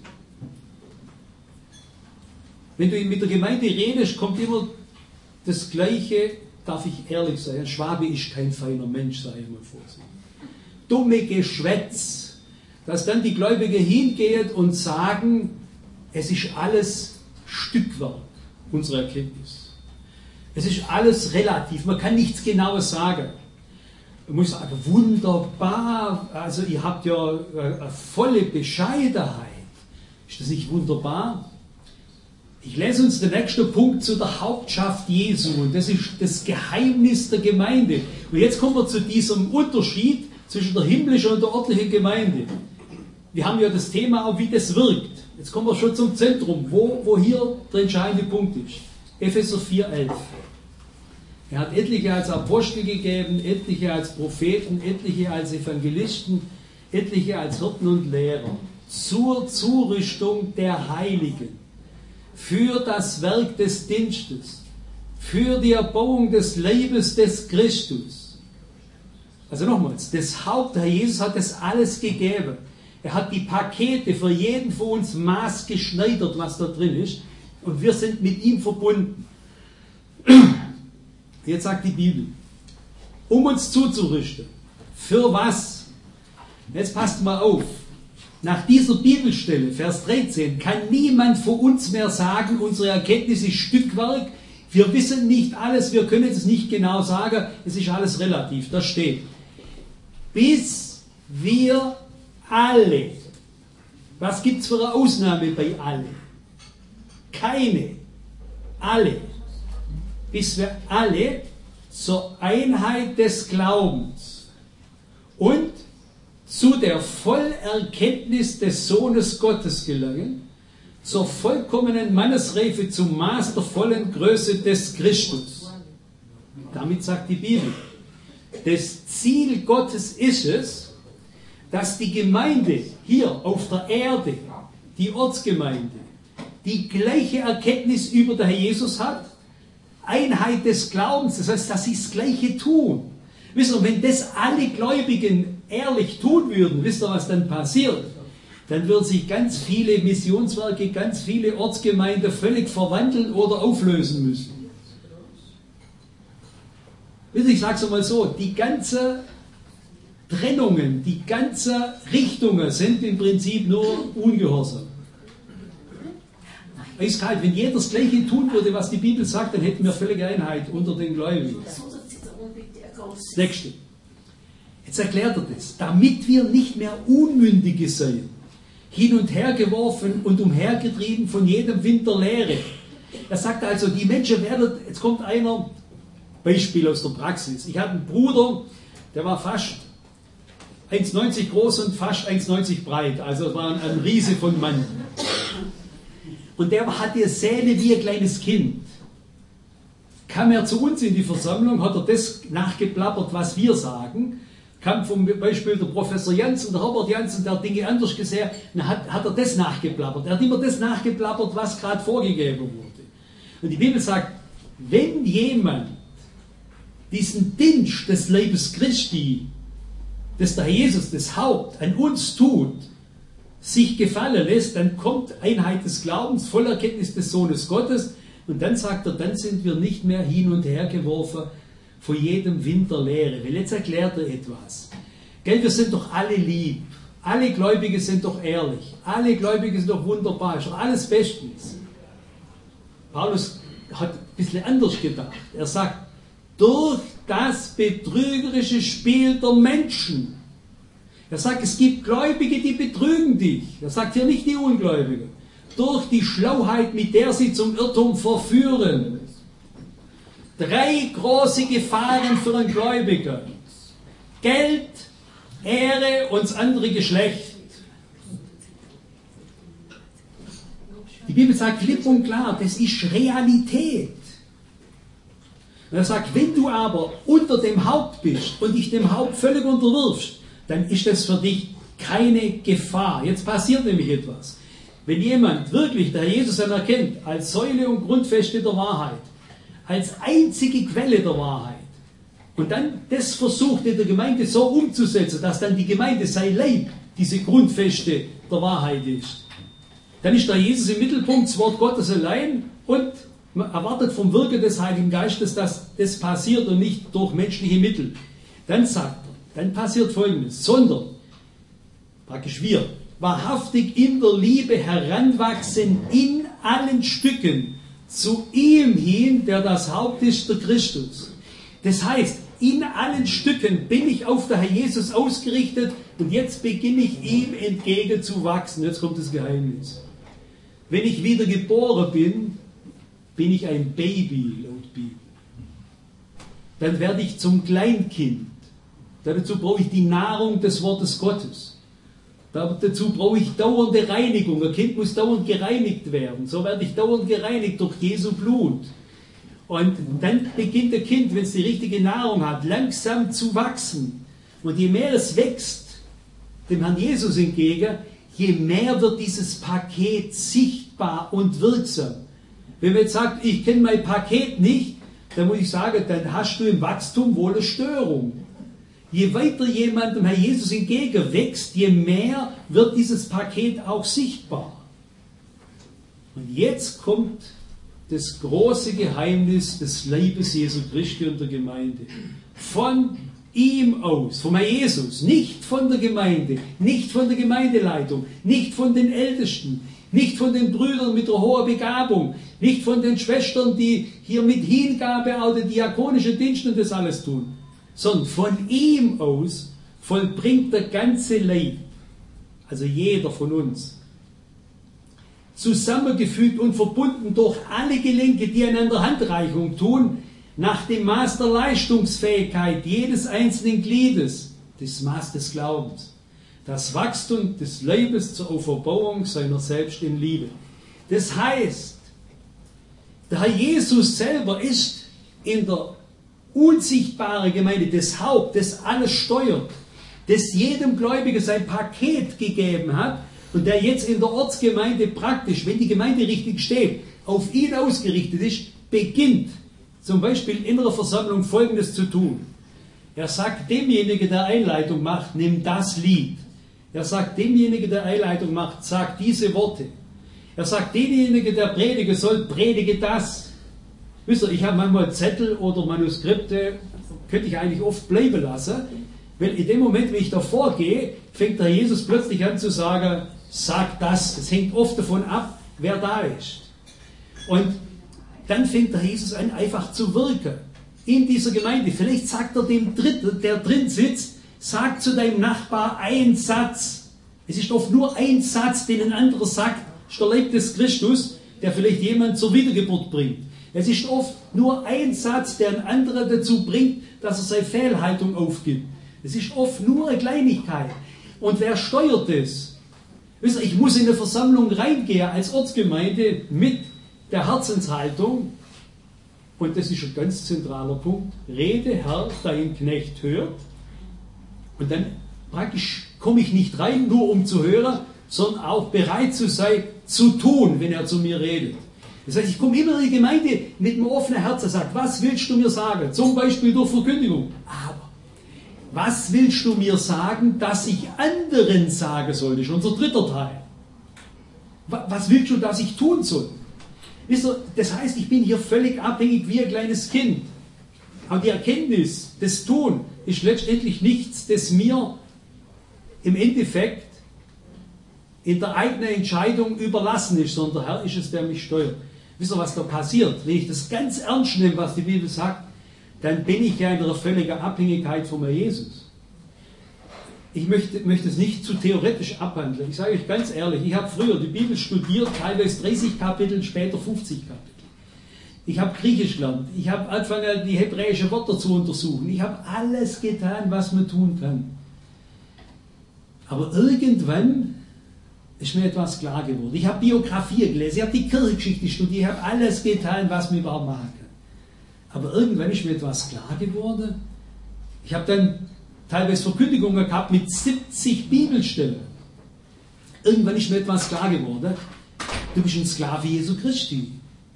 A: Wenn du mit der Gemeinde redest, kommt immer das Gleiche, darf ich ehrlich sein, ein Schwabe ist kein feiner Mensch, sage ich mal vorsichtig. Dumme Geschwätz, dass dann die Gläubigen hingehen und sagen, es ist alles Stückwerk, unsere Erkenntnis. Es ist alles relativ, man kann nichts Genaues sagen. Man muss sagen, wunderbar, also ihr habt ja eine volle Bescheidenheit. Ist das nicht wunderbar? Ich lese uns den nächsten Punkt zu der Hauptschaft Jesu, und das ist das Geheimnis der Gemeinde. Und jetzt kommen wir zu diesem Unterschied zwischen der himmlischen und der örtlichen Gemeinde. Wir haben ja das Thema auch, wie das wirkt. Jetzt kommen wir schon zum Zentrum, wo hier der entscheidende Punkt ist. Epheser 4,11. Er hat etliche als Apostel gegeben, etliche als Propheten, etliche als Evangelisten, etliche als Hirten und Lehrer, zur Zurüstung der Heiligen, für das Werk des Dienstes, für die Erbauung des Leibes des Christus. Also nochmals, das Haupt, Herr Jesus hat das alles gegeben. Er hat die Pakete für jeden von uns maßgeschneidert, was da drin ist, und wir sind mit ihm verbunden. Jetzt sagt die Bibel, um uns zuzurüsten. Für was? Jetzt passt mal auf. Nach dieser Bibelstelle, Vers 13, kann niemand von uns mehr sagen, unsere Erkenntnis ist Stückwerk, wir wissen nicht alles, wir können es nicht genau sagen, es ist alles relativ. Da steht, bis wir alle, was gibt es für eine Ausnahme bei alle? Keine. Alle. Bis wir alle zur Einheit des Glaubens und zu der Vollerkenntnis des Sohnes Gottes gelangen, zur vollkommenen Mannesreife, zum Maß der vollen Größe des Christus. Damit sagt die Bibel, das Ziel Gottes ist es, dass die Gemeinde hier auf der Erde, die Ortsgemeinde, die gleiche Erkenntnis über den Herr Jesus hat, Einheit des Glaubens, das heißt, dass sie das Gleiche tun. Wisst ihr, wenn das alle Gläubigen ehrlich tun würden, wisst ihr, was dann passiert? Dann würden sich ganz viele Missionswerke, ganz viele Ortsgemeinden völlig verwandeln oder auflösen müssen. Wisst ihr, ich sage es mal so, die ganzen Trennungen, die ganzen Richtungen sind im Prinzip nur Ungehorsam. Eiskalt, wenn jeder das Gleiche tun würde, was die Bibel sagt, dann hätten wir völlige Einheit unter den Gläubigen. Das Nächste. Jetzt erklärt er das. Damit wir nicht mehr Unmündige seien, hin und her geworfen und umhergetrieben von jedem Wind der Lehre. Er sagt also, die Menschen werden, jetzt kommt einer, Beispiel aus der Praxis. Ich hatte einen Bruder, der war fast 1,90 groß und fast 1,90 breit. Also war ein Riese von Mann. Und der hatte Zähne wie ein kleines Kind. Kam er zu uns in die Versammlung, hat er das nachgeplappert, was wir sagen. Kam zum Beispiel der Professor Janssen, der Herbert Janssen, der hat Dinge anders gesehen, dann hat er das nachgeplappert. Er hat immer das nachgeplappert, was gerade vorgegeben wurde. Und die Bibel sagt, wenn jemand diesen Dienst des Leibes Christi, das der Jesus, das Haupt, an uns tut, sich gefallen lässt, dann kommt Einheit des Glaubens, Vollerkenntnis des Sohnes Gottes, und dann sagt er, dann sind wir nicht mehr hin und her geworfen vor jedem Wind der Lehre. Weil jetzt erklärt er etwas. Gell, wir sind doch alle lieb. Alle Gläubige sind doch ehrlich. Alle Gläubige sind doch wunderbar. Ist doch alles bestens. Paulus hat ein bisschen anders gedacht. Er sagt, durch das betrügerische Spiel der Menschen. Er sagt, es gibt Gläubige, die betrügen dich. Er sagt hier nicht die Ungläubigen. Durch die Schlauheit, mit der sie zum Irrtum verführen. 3 große Gefahren für einen Gläubigen. Geld, Ehre und das andere Geschlecht. Die Bibel sagt klipp und klar, das ist Realität. Und er sagt, wenn du aber unter dem Haupt bist und dich dem Haupt völlig unterwirfst, dann ist das für dich keine Gefahr. Jetzt passiert nämlich etwas. Wenn jemand wirklich der Jesus anerkennt als Säule und Grundfeste der Wahrheit, als einzige Quelle der Wahrheit, und dann das versucht in der Gemeinde so umzusetzen, dass dann die Gemeinde sein Leib diese Grundfeste der Wahrheit ist, dann ist da Jesus im Mittelpunkt, das Wort Gottes allein, und man erwartet vom Wirken des Heiligen Geistes, dass das passiert und nicht durch menschliche Mittel. Dann sagt er, dann passiert Folgendes, sondern, praktisch wir, wahrhaftig in der Liebe heranwachsen in allen Stücken zu ihm hin, der das Haupt ist, der Christus. Das heißt, in allen Stücken bin ich auf den Herr Jesus ausgerichtet und jetzt beginne ich ihm entgegenzuwachsen. Jetzt kommt das Geheimnis. Wenn ich wieder geboren bin, bin ich ein Baby, laut Bibel. Dann werde ich zum Kleinkind. Dazu brauche ich die Nahrung des Wortes Gottes. Dazu brauche ich dauernde Reinigung. Ein Kind muss dauernd gereinigt werden. So werde ich dauernd gereinigt durch Jesu Blut. Und dann beginnt das Kind, wenn es die richtige Nahrung hat, langsam zu wachsen. Und je mehr es wächst, dem Herrn Jesus entgegen, je mehr wird dieses Paket sichtbar und wirksam. Wenn man jetzt sagt, ich kenne mein Paket nicht, dann muss ich sagen, dann hast du im Wachstum wohl eine Störung. Je weiter jemand dem Herrn Jesus entgegenwächst, je mehr wird dieses Paket auch sichtbar. Und jetzt kommt das große Geheimnis des Leibes Jesu Christi und der Gemeinde. Von ihm aus, vom Herrn Jesus, nicht von der Gemeinde, nicht von der Gemeindeleitung, nicht von den Ältesten, nicht von den Brüdern mit der hohen Begabung, nicht von den Schwestern, die hier mit Hingabe auch den diakonischen Dienst und das alles tun, sondern von ihm aus vollbringt der ganze Leib, also jeder von uns, zusammengefügt und verbunden durch alle Gelenke, die einander Handreichung tun, nach dem Maß der Leistungsfähigkeit jedes einzelnen Gliedes, das Maß des Glaubens, das Wachstum des Leibes zur Auferbauung seiner selbst in Liebe. Das heißt, der Herr Jesus selber ist in der unsichtbaren Gemeinde das Haupt, das alles steuert, das jedem Gläubigen sein Paket gegeben hat und der jetzt in der Ortsgemeinde praktisch, wenn die Gemeinde richtig steht, auf ihn ausgerichtet ist, beginnt zum Beispiel in einer Versammlung Folgendes zu tun. Er sagt demjenigen, der Einleitung macht, nimm das Lied. Er sagt demjenigen, der Einleitung macht, sag diese Worte. Er sagt demjenigen, der predigen soll, predige das. Wisst ihr, ich habe manchmal Zettel oder Manuskripte, könnte ich eigentlich oft bleiben lassen, weil in dem Moment, wenn ich davor gehe, fängt der Jesus plötzlich an zu sagen, sag das. Es hängt oft davon ab, wer da ist. Und dann fängt der Jesus an, einfach zu wirken in dieser Gemeinde. Vielleicht sagt er dem Dritten, der drin sitzt, sag zu deinem Nachbar einen Satz. Es ist oft nur ein Satz, den ein anderer sagt, ist der Leib des Christus, der vielleicht jemand zur Wiedergeburt bringt. Es ist oft nur ein Satz, der einen anderen dazu bringt, dass er seine Fehlhaltung aufgibt. Es ist oft nur eine Kleinigkeit. Und wer steuert das? Wisst ihr, ich muss in eine Versammlung reingehen als Ortsgemeinde mit der Herzenshaltung, und das ist ein ganz zentraler Punkt, rede Herr, dein Knecht hört, und dann praktisch komme ich nicht rein, nur um zu hören, sondern auch bereit zu sein, zu tun, wenn er zu mir redet. Das heißt, ich komme immer in die Gemeinde mit einem offenen Herzen und sage, was willst du mir sagen? Zum Beispiel durch Verkündigung. Aber was willst du mir sagen, dass ich anderen sagen soll? Das ist unser dritter Teil. Was willst du, dass ich tun soll? Wisst ihr, das heißt, ich bin hier völlig abhängig wie ein kleines Kind. Aber die Erkenntnis, das Tun, ist letztendlich nichts, das mir im Endeffekt in der eigenen Entscheidung überlassen ist, sondern der Herr ist es, der mich steuert. Wisst ihr, was da passiert? Wenn ich das ganz ernst nehme, was die Bibel sagt, dann bin ich ja in einer völligen Abhängigkeit von Jesus. Ich möchte es nicht zu theoretisch abhandeln. Ich sage euch ganz ehrlich, ich habe früher die Bibel studiert, teilweise 30 Kapitel, später 50 Kapitel. Ich habe Griechisch gelernt. Ich habe angefangen, die hebräischen Wörter zu untersuchen. Ich habe alles getan, was man tun kann. Aber irgendwann ist mir etwas klar geworden. Ich habe Biografie gelesen, ich habe die Kirchengeschichte studiert, ich habe alles getan, was man überhaupt machen kann. Aber irgendwann ist mir etwas klar geworden. Ich habe dann teilweise Verkündigungen gehabt mit 70 Bibelstellen. Irgendwann ist mir etwas klar geworden. Du bist ein Sklave Jesu Christi.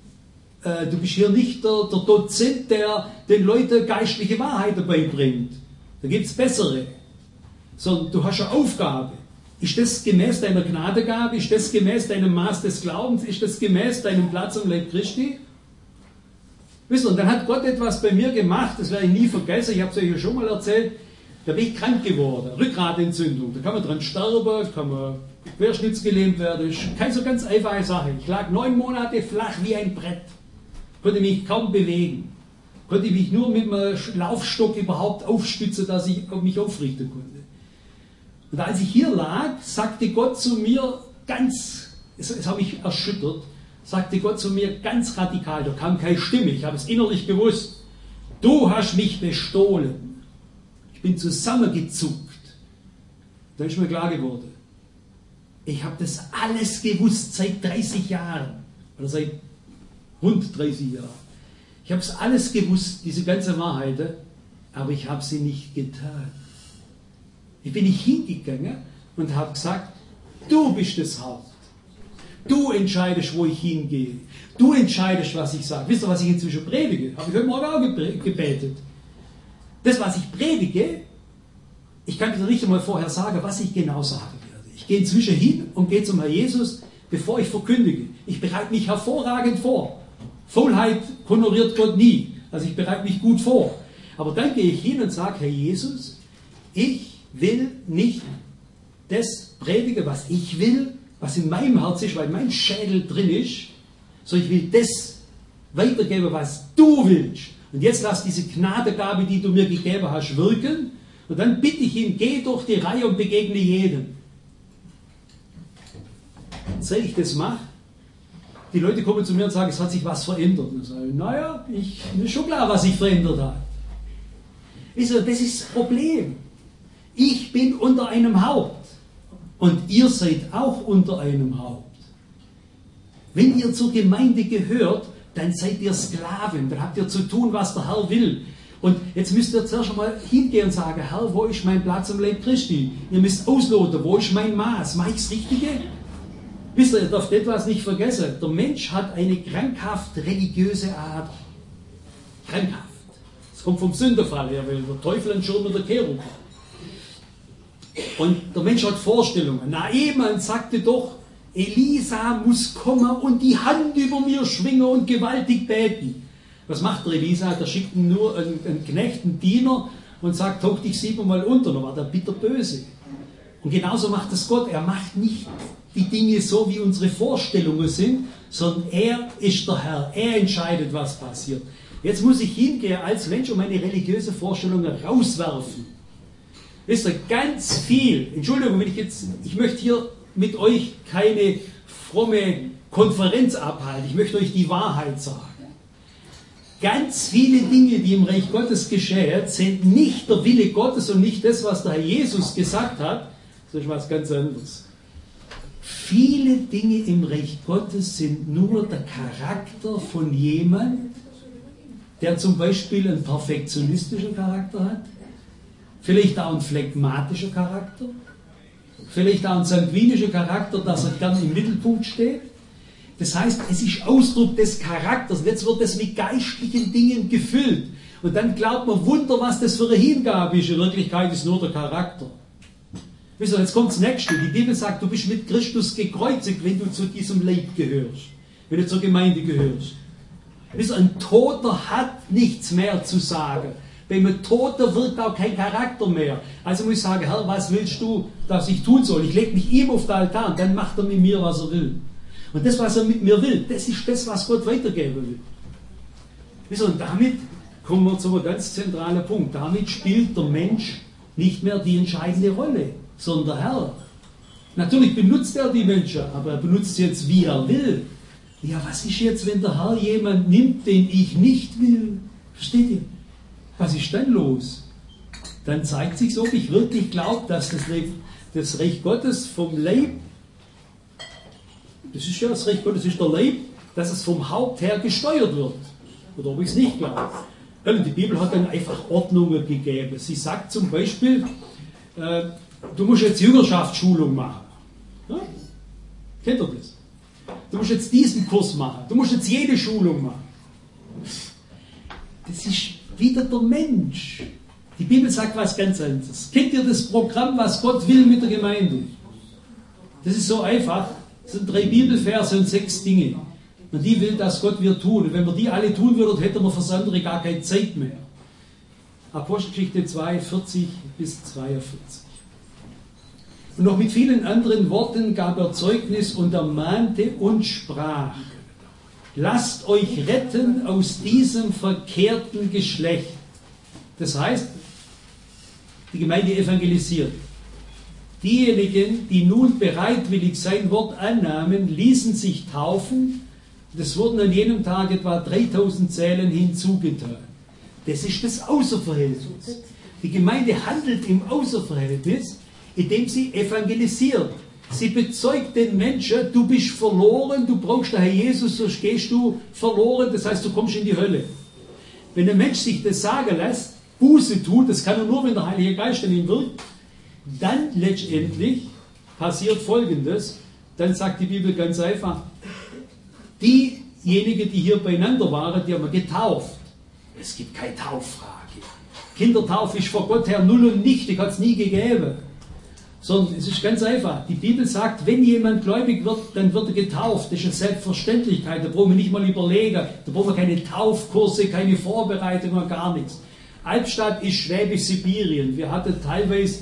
A: Du bist hier nicht der Dozent, der den Leuten geistliche Wahrheiten beibringt. Da gibt es bessere. Sondern du hast eine Aufgabe. Ist das gemäß deiner Gnadegabe? Ist das gemäß deinem Maß des Glaubens? Ist das gemäß deinem Platz am Leib Christi? Wisst ihr, und dann hat Gott etwas bei mir gemacht, das werde ich nie vergessen, ich habe es euch ja schon mal erzählt, da bin ich krank geworden, Rückgratentzündung, da kann man dran sterben, kann man querschnittsgelähmt werden, ist keine so ganz einfache Sache. Ich lag 9 Monate flach wie ein Brett, konnte mich kaum bewegen, konnte mich nur mit einem Laufstock überhaupt aufstützen, dass ich mich aufrichten konnte. Und als ich hier lag, sagte Gott zu mir es hat mich erschüttert, sagte Gott zu mir ganz radikal, da kam keine Stimme, ich habe es innerlich gewusst, du hast mich bestohlen. Ich bin zusammengezuckt. Da ist mir klar geworden, ich habe das alles gewusst seit 30 Jahren, oder seit rund 30 Jahren. Ich habe es alles gewusst, diese ganze Wahrheit, aber ich habe sie nicht getan. Ich bin nicht hingegangen und habe gesagt, du bist das Haupt. Du entscheidest, wo ich hingehe. Du entscheidest, was ich sage. Wisst ihr, was ich inzwischen predige? Habe ich heute Morgen auch gebetet. Das, was ich predige, ich kann dir nicht einmal vorher sagen, was ich genau sagen werde. Ich gehe inzwischen hin und gehe zum Herrn Jesus, bevor ich verkündige. Ich bereite mich hervorragend vor. Faulheit honoriert Gott nie. Also ich bereite mich gut vor. Aber dann gehe ich hin und sage, Herr Jesus, ich will nicht das predigen, was ich will, was in meinem Herz ist, weil mein Schädel drin ist, sondern ich will das weitergeben, was du willst. Und jetzt lass diese Gnadegabe, die du mir gegeben hast, wirken. Und dann bitte ich ihn, geh durch die Reihe und begegne jedem. Seit ich das mache, die Leute kommen zu mir und sagen, es hat sich was verändert. Und ich sage, naja, mir ist schon klar, was sich verändert hat. Das ist das Problem. Ich bin unter einem Haupt. Und ihr seid auch unter einem Haupt. Wenn ihr zur Gemeinde gehört, dann seid ihr Sklaven. Dann habt ihr zu tun, was der Herr will. Und jetzt müsst ihr zuerst einmal hingehen und sagen, Herr, wo ist mein Platz am Leib Christi? Ihr müsst ausloten, wo ist mein Maß? Mache ich das Richtige? Wisst ihr, ihr dürft etwas nicht vergessen. Der Mensch hat eine krankhaft religiöse Ader. Krankhaft. Das kommt vom Sündenfall her, weil der Teufel ein Schirm der Cherub war. Und der Mensch hat Vorstellungen. Naaman sagte doch, Elisa muss kommen und die Hand über mir schwingen und gewaltig beten. Was macht der Elisa? Der schickt nur einen Knecht, einen Diener und sagt, tauch dich 7-mal unter. Dann war der bitterböse. Und genauso macht es Gott. Er macht nicht die Dinge so, wie unsere Vorstellungen sind, sondern er ist der Herr. Er entscheidet, was passiert. Jetzt muss ich hingehen als Mensch und meine religiöse Vorstellungen rauswerfen. Wisst ihr, ganz viel, Entschuldigung, ich möchte hier mit euch keine fromme Konferenz abhalten, ich möchte euch die Wahrheit sagen. Ganz viele Dinge, die im Reich Gottes geschehen, sind nicht der Wille Gottes und nicht das, was der Herr Jesus gesagt hat, das ist was ganz anderes. Viele Dinge im Reich Gottes sind nur der Charakter von jemandem, der zum Beispiel einen perfektionistischen Charakter hat, vielleicht auch ein phlegmatischer Charakter, vielleicht auch ein sanguinischer Charakter, dass er gern im Mittelpunkt steht. Das heißt, es ist Ausdruck des Charakters. Und jetzt wird es mit geistlichen Dingen gefüllt. Und dann glaubt man, Wunder, was das für eine Hingabe ist. In Wirklichkeit ist nur der Charakter. Wisst ihr, jetzt kommt das Nächste. Die Bibel sagt, du bist mit Christus gekreuzigt, wenn du zu diesem Leib gehörst. Wenn du zur Gemeinde gehörst. Wisst ihr, ein Toter hat nichts mehr zu sagen. Bei einem Toten wirkt auch kein Charakter mehr. Also muss ich sagen, Herr, was willst du, dass ich tun soll? Ich lege mich ihm auf den Altar und dann macht er mit mir, was er will. Und das, was er mit mir will, das ist das, was Gott weitergeben will. Wisst ihr, und damit kommen wir zu einem ganz zentralen Punkt. Damit spielt der Mensch nicht mehr die entscheidende Rolle, sondern der Herr. Natürlich benutzt er die Menschen, aber er benutzt sie jetzt, wie er will. Ja, was ist jetzt, wenn der Herr jemand nimmt, den ich nicht will? Versteht ihr? Was ist dann los? Dann zeigt sich, ob ich wirklich glaube, dass das Reich Gottes vom Leib, das ist ja das Reich Gottes, ist der Leib, dass es vom Haupt her gesteuert wird. Oder ob ich es nicht glaube. Die Bibel hat dann einfach Ordnungen gegeben. Sie sagt zum Beispiel, du musst jetzt Jüngerschaftsschulung machen. Ja? Kennt ihr das? Du musst jetzt diesen Kurs machen. Du musst jetzt jede Schulung machen. Das ist wieder der Mensch. Die Bibel sagt was ganz anderes. Kennt ihr das Programm, was Gott will mit der Gemeinde? Das ist so einfach. Das sind 3 Bibelverse und 6 Dinge. Und die will, dass Gott wir tun. Und wenn wir die alle tun würden, hätten wir für andere gar keine Zeit mehr. Apostelgeschichte 2, 40 bis 42. Und noch mit vielen anderen Worten gab er Zeugnis und ermahnte und sprach: Lasst euch retten aus diesem verkehrten Geschlecht. Das heißt, die Gemeinde evangelisiert. Diejenigen, die nun bereitwillig sein Wort annahmen, ließen sich taufen. Es wurden an jenem Tag etwa 3000 Seelen hinzugetan. Das ist das Außerverhältnis. Die Gemeinde handelt im Außerverhältnis, indem sie evangelisiert. Sie bezeugt den Menschen, du bist verloren, du brauchst den Herr Jesus, sonst gehst du verloren, das heißt, du kommst in die Hölle. Wenn ein Mensch sich das sagen lässt, Buße tut, das kann er nur, wenn der Heilige Geist in ihm wirkt, dann letztendlich passiert Folgendes, dann sagt die Bibel ganz einfach, diejenigen, die hier beieinander waren, die haben wir getauft. Es gibt keine Tauffrage. Kindertaufe ist vor Gott her null und nichtig, hat es nie gegeben. Sondern es ist ganz einfach. Die Bibel sagt, wenn jemand gläubig wird, dann wird er getauft. Das ist eine Selbstverständlichkeit. Da brauchen wir nicht mal überlegen. Da brauchen wir keine Taufkurse, keine Vorbereitungen, gar nichts. Albstadt ist Schwäbisch-Sibirien. Wir hatten teilweise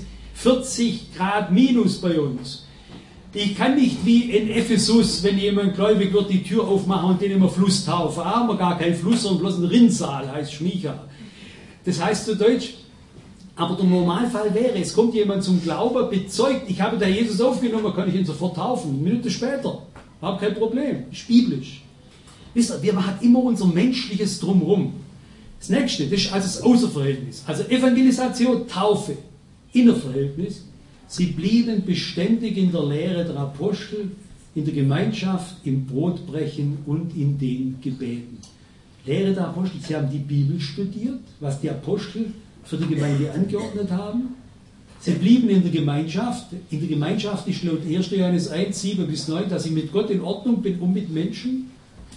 A: 40 Grad minus bei uns. Ich kann nicht wie in Ephesus, wenn jemand gläubig wird, die Tür aufmachen und den immer Fluss taufen. Da haben wir gar keinen Fluss, sondern bloß einen Rinnsal, heißt Schmicha. Das heißt zu Deutsch, aber der Normalfall wäre, es kommt jemand zum Glauben, bezeugt, ich habe da Jesus aufgenommen, kann ich ihn sofort taufen. Eine Minute später. Habe kein Problem. Ist biblisch. Wisst ihr, wir haben immer unser menschliches Drumherum. Das nächste, das ist also das Außerverhältnis. Also Evangelisation, Taufe, Innerverhältnis. Sie blieben beständig in der Lehre der Apostel, in der Gemeinschaft, im Brotbrechen und in den Gebeten. Lehre der Apostel, sie haben die Bibel studiert, was die Apostel für die Gemeinde angeordnet haben. Sie blieben in der Gemeinschaft. In der Gemeinschaft ist laut 1. Johannes 1, 7 bis 9, dass ich mit Gott in Ordnung bin und mit Menschen.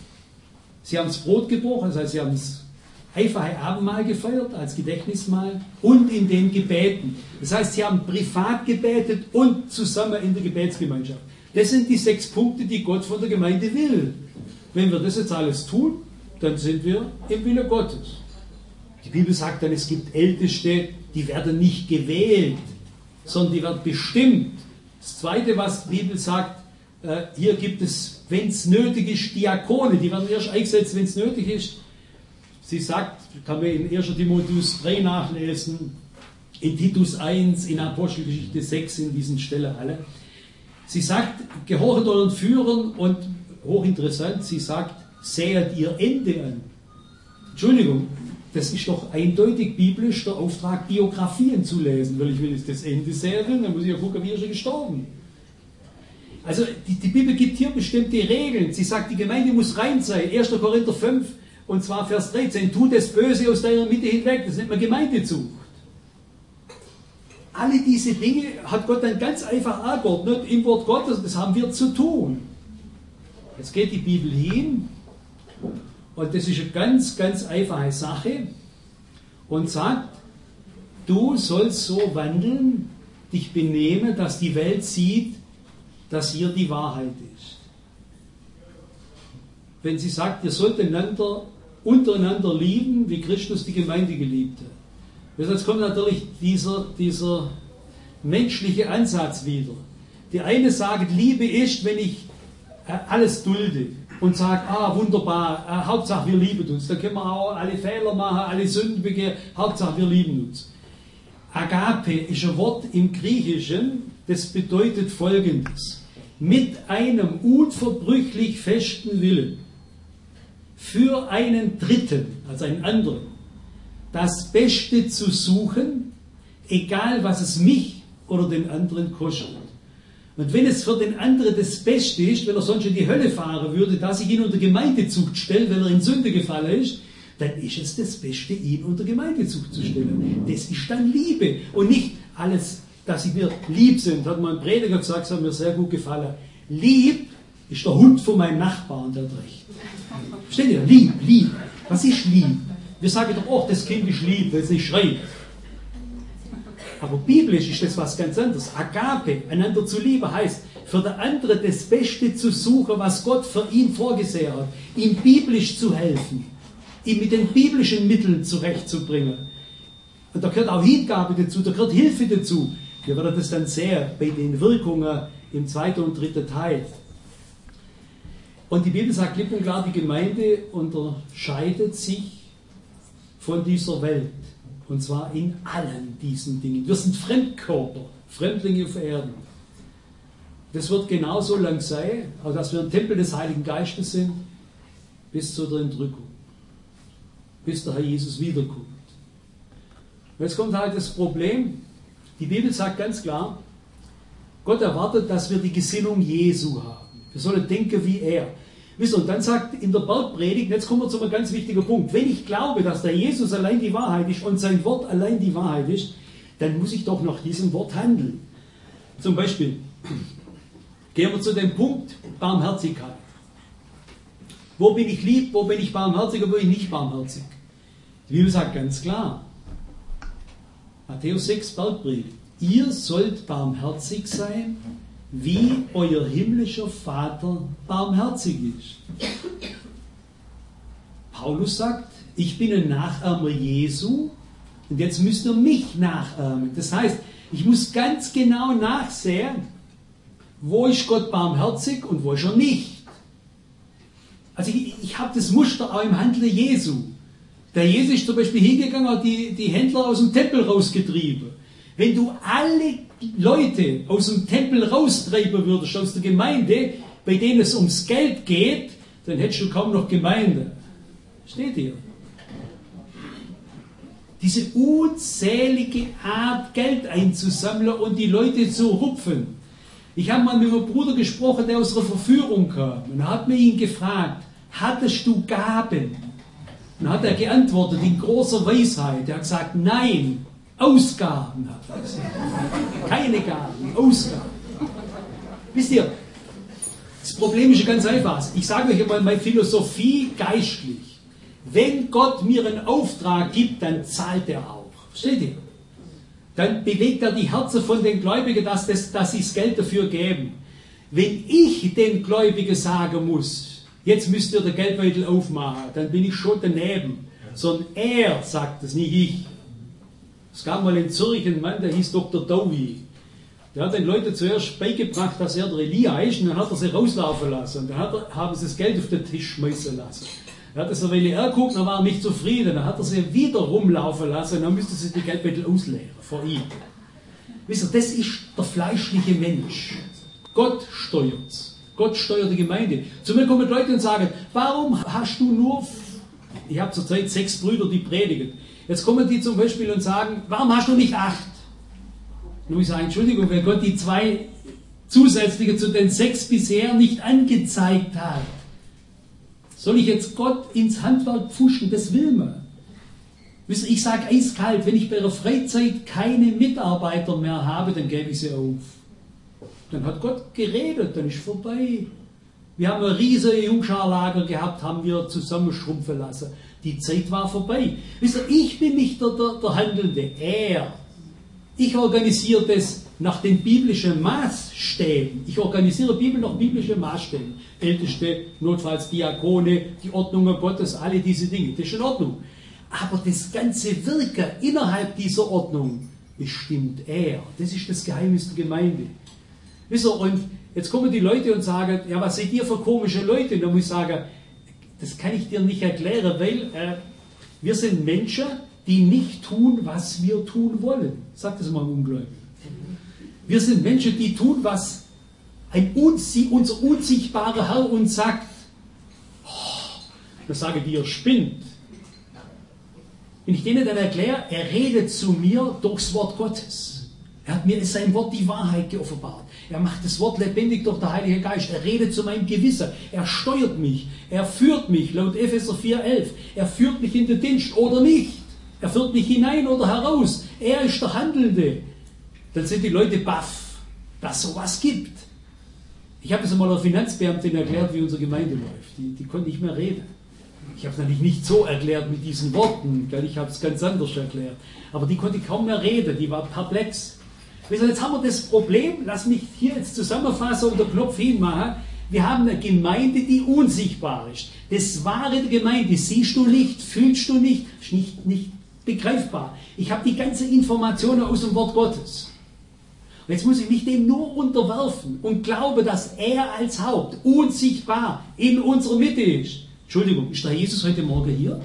A: Sie haben das Brot gebrochen, das heißt, sie haben das einfache Abendmahl gefeiert als Gedächtnismahl und in den Gebeten. Das heißt, sie haben privat gebetet und zusammen in der Gebetsgemeinschaft. Das sind die 6 Punkte, die Gott von der Gemeinde will. Wenn wir das jetzt alles tun, dann sind wir im Wille Gottes. Die Bibel sagt dann, es gibt Älteste, die werden nicht gewählt, sondern die werden bestimmt. Das Zweite, was die Bibel sagt, hier gibt es, wenn es nötig ist, Diakone, die werden erst eingesetzt, wenn es nötig ist. Sie sagt, kann man in 1. Timotheus 3 nachlesen, in Titus 1, in Apostelgeschichte 6, in diesen Stellen alle. Sie sagt, gehorcht euren Führern und, hochinteressant, sie sagt, sehet ihr Ende an. Entschuldigung, das ist doch eindeutig biblisch der Auftrag, Biografien zu lesen. Weil ich will jetzt das Ende sehen will, dann muss ich ja gucken, wie er schon gestorben. Also die Bibel gibt hier bestimmte Regeln. Sie sagt, die Gemeinde muss rein sein. 1. Korinther 5, und zwar Vers 13. Tu das Böse aus deiner Mitte hinweg. Das nennt man Gemeindezucht. Alle diese Dinge hat Gott dann ganz einfach angeordnet im Wort Gottes. Das haben wir zu tun. Jetzt geht die Bibel hin. Und das ist eine ganz, ganz einfache Sache. Und sagt, du sollst so wandeln, dich benehmen, dass die Welt sieht, dass hier die Wahrheit ist. Wenn sie sagt, ihr sollt einander untereinander lieben, wie Christus die Gemeinde geliebt hat. Jetzt kommt natürlich dieser menschliche Ansatz wieder. Die eine sagt, Liebe ist, wenn ich alles dulde und sage, wunderbar, Hauptsache wir lieben uns. Da können wir auch alle Fehler machen, alle Sünden begehen, Hauptsache wir lieben uns. Agape ist ein Wort im Griechischen, das bedeutet Folgendes: mit einem unverbrüchlich festen Willen für einen Dritten, also einen anderen, das Beste zu suchen, egal was es mich oder den anderen kostet. Und wenn es für den anderen das Beste ist, wenn er sonst in die Hölle fahren würde, dass ich ihn unter Gemeindezucht stelle, weil er in Sünde gefallen ist, dann ist es das Beste, ihn unter Gemeindezucht zu stellen. Das ist dann Liebe und nicht alles, dass sie mir lieb sind. Hat mein Prediger gesagt, das hat mir sehr gut gefallen. Lieb ist der Hund von meinem Nachbarn, der hat recht. Versteht ihr? Lieb. Was ist lieb? Wir sagen doch, das Kind ist lieb, weil es nicht schreit. Aber biblisch ist das was ganz anderes. Agape, einander zu lieben, heißt, für den anderen das Beste zu suchen, was Gott für ihn vorgesehen hat. Ihm biblisch zu helfen. Ihm mit den biblischen Mitteln zurechtzubringen. Und da gehört auch Hingabe dazu, da gehört Hilfe dazu. Wir werden das dann sehen bei den Wirkungen im 2. und 3. Teil. Und die Bibel sagt klipp und klar, die Gemeinde unterscheidet sich von dieser Welt. Und zwar in allen diesen Dingen. Wir sind Fremdkörper, Fremdlinge auf Erden. Das wird genauso lang sein, also dass wir ein Tempel des Heiligen Geistes sind, bis zu der Entrückung. Bis der Herr Jesus wiederkommt. Und jetzt kommt halt das Problem. Die Bibel sagt ganz klar, Gott erwartet, dass wir die Gesinnung Jesu haben. Wir sollen denken wie er. Wisst ihr, und dann sagt in der Bergpredigt, jetzt kommen wir zu einem ganz wichtigen Punkt, wenn ich glaube, dass der Jesus allein die Wahrheit ist und sein Wort allein die Wahrheit ist, dann muss ich doch nach diesem Wort handeln. Zum Beispiel, gehen wir zu dem Punkt Barmherzigkeit. Wo bin ich lieb, wo bin ich barmherzig und wo bin ich nicht barmherzig? Die Bibel sagt ganz klar, Matthäus 6, Bergpredigt, ihr sollt barmherzig sein, wie euer himmlischer Vater barmherzig ist. Paulus sagt, ich bin ein Nachahmer Jesu und jetzt müsst ihr mich nachahmen. Das heißt, ich muss ganz genau nachsehen, wo ist Gott barmherzig und wo ist er nicht. Also ich habe das Muster auch im Handeln Jesu. Der Jesus ist zum Beispiel hingegangen und hat die Händler aus dem Tempel rausgetrieben. Wenn du alle Leute aus dem Tempel raustreiben würdest, aus der Gemeinde, bei denen es ums Geld geht, dann hättest du kaum noch Gemeinde. Steht hier. Diese unzählige Art, Geld einzusammeln und die Leute zu rupfen. Ich habe mal mit einem Bruder gesprochen, der aus einer Verführung kam. Und er hat mir ihn gefragt, hattest du Gaben? Und dann hat er geantwortet in großer Weisheit. Er hat gesagt, nein. Ausgaben, hat er gesagt. Keine Gaben, Ausgaben. Wisst ihr, das Problem ist ja ganz einfach. Ich sage euch einmal meine Philosophie geistlich. Wenn Gott mir einen Auftrag gibt, dann zahlt er auch. Versteht ihr? Dann bewegt er die Herzen von den Gläubigen, dass sie das Geld dafür geben. Wenn ich den Gläubigen sagen muss, jetzt müsst ihr den Geldbeutel aufmachen, dann bin ich schon daneben. Sondern er sagt es, nicht ich. Es gab mal in Zürich einen Mann, der hieß Dr. Dowie. Der hat den Leuten zuerst beigebracht, dass er der Elia ist, und dann hat er sie rauslaufen lassen. Und dann haben sie das Geld auf den Tisch schmeißen lassen. Dann hat er so Weile angeguckt, dann war er nicht zufrieden. Dann hat er sie wieder rumlaufen lassen, und dann müsste sie die Geldbeutel ausleeren vor ihm. Wisst ihr, das ist der fleischliche Mensch. Gott steuert's. Gott steuert die Gemeinde. Zu mir kommen Leute und sagen, warum hast du nur, ich habe zurzeit 6 Brüder, die predigen. Jetzt kommen die zum Beispiel und sagen, warum hast du nicht 8? Und muss ich sagen, Entschuldigung, wenn Gott die 2 zusätzliche zu den 6 bisher nicht angezeigt hat, soll ich jetzt Gott ins Handwerk pfuschen? Das will man. Wisst ihr, ich sage eiskalt, wenn ich bei der Freizeit keine Mitarbeiter mehr habe, dann gebe ich sie auf. Dann hat Gott geredet, dann ist vorbei. Wir haben ein riesiges Jungscharlager gehabt, haben wir zusammenschrumpfen lassen. Die Zeit war vorbei. Wisst ihr, ich bin nicht der Handelnde, er. Ich organisiere das nach den biblischen Maßstäben. Ich organisiere Bibel nach biblischen Maßstäben. Älteste, notfalls Diakone, die Ordnungen Gottes, alle diese Dinge. Das ist in Ordnung. Aber das ganze Wirken innerhalb dieser Ordnung bestimmt er. Das ist das Geheimnis der Gemeinde. Wisst ihr, und jetzt kommen die Leute und sagen, ja, was seid ihr für komische Leute? Und dann muss ich sagen, das kann ich dir nicht erklären, weil wir sind Menschen, die nicht tun, was wir tun wollen. Sagt das mal ein Ungläubiger. Wir sind Menschen, die tun, was unser unsichtbarer Herr uns sagt. Oh, dann sage ich, ihr spinnt. Wenn ich denen dann erkläre, er redet zu mir durchs Wort Gottes. Er hat mir sein Wort die Wahrheit geoffenbart. Er macht das Wort lebendig durch den Heiligen Geist. Er redet zu meinem Gewissen. Er steuert mich. Er führt mich, laut Epheser 4,11. Er führt mich in den Dienst oder nicht. Er führt mich hinein oder heraus. Er ist der Handelnde. Dann sind die Leute baff, dass es sowas gibt. Ich habe es einmal einer Finanzbeamtin erklärt, wie unsere Gemeinde läuft. Die konnte nicht mehr reden. Ich habe es natürlich nicht so erklärt mit diesen Worten, weil ich habe es ganz anders erklärt. Aber die konnte kaum mehr reden, die war perplex. Jetzt haben wir das Problem, lass mich hier jetzt zusammenfassen und den Knopf hinmachen. Wir haben eine Gemeinde, die unsichtbar ist. Das wahre der Gemeinde siehst du nicht, fühlst du nicht, ist nicht begreifbar. Ich habe die ganze Informationen aus dem Wort Gottes. Und jetzt muss ich mich dem nur unterwerfen und glaube, dass er als Haupt unsichtbar in unserer Mitte ist. Entschuldigung, ist der Jesus heute Morgen hier?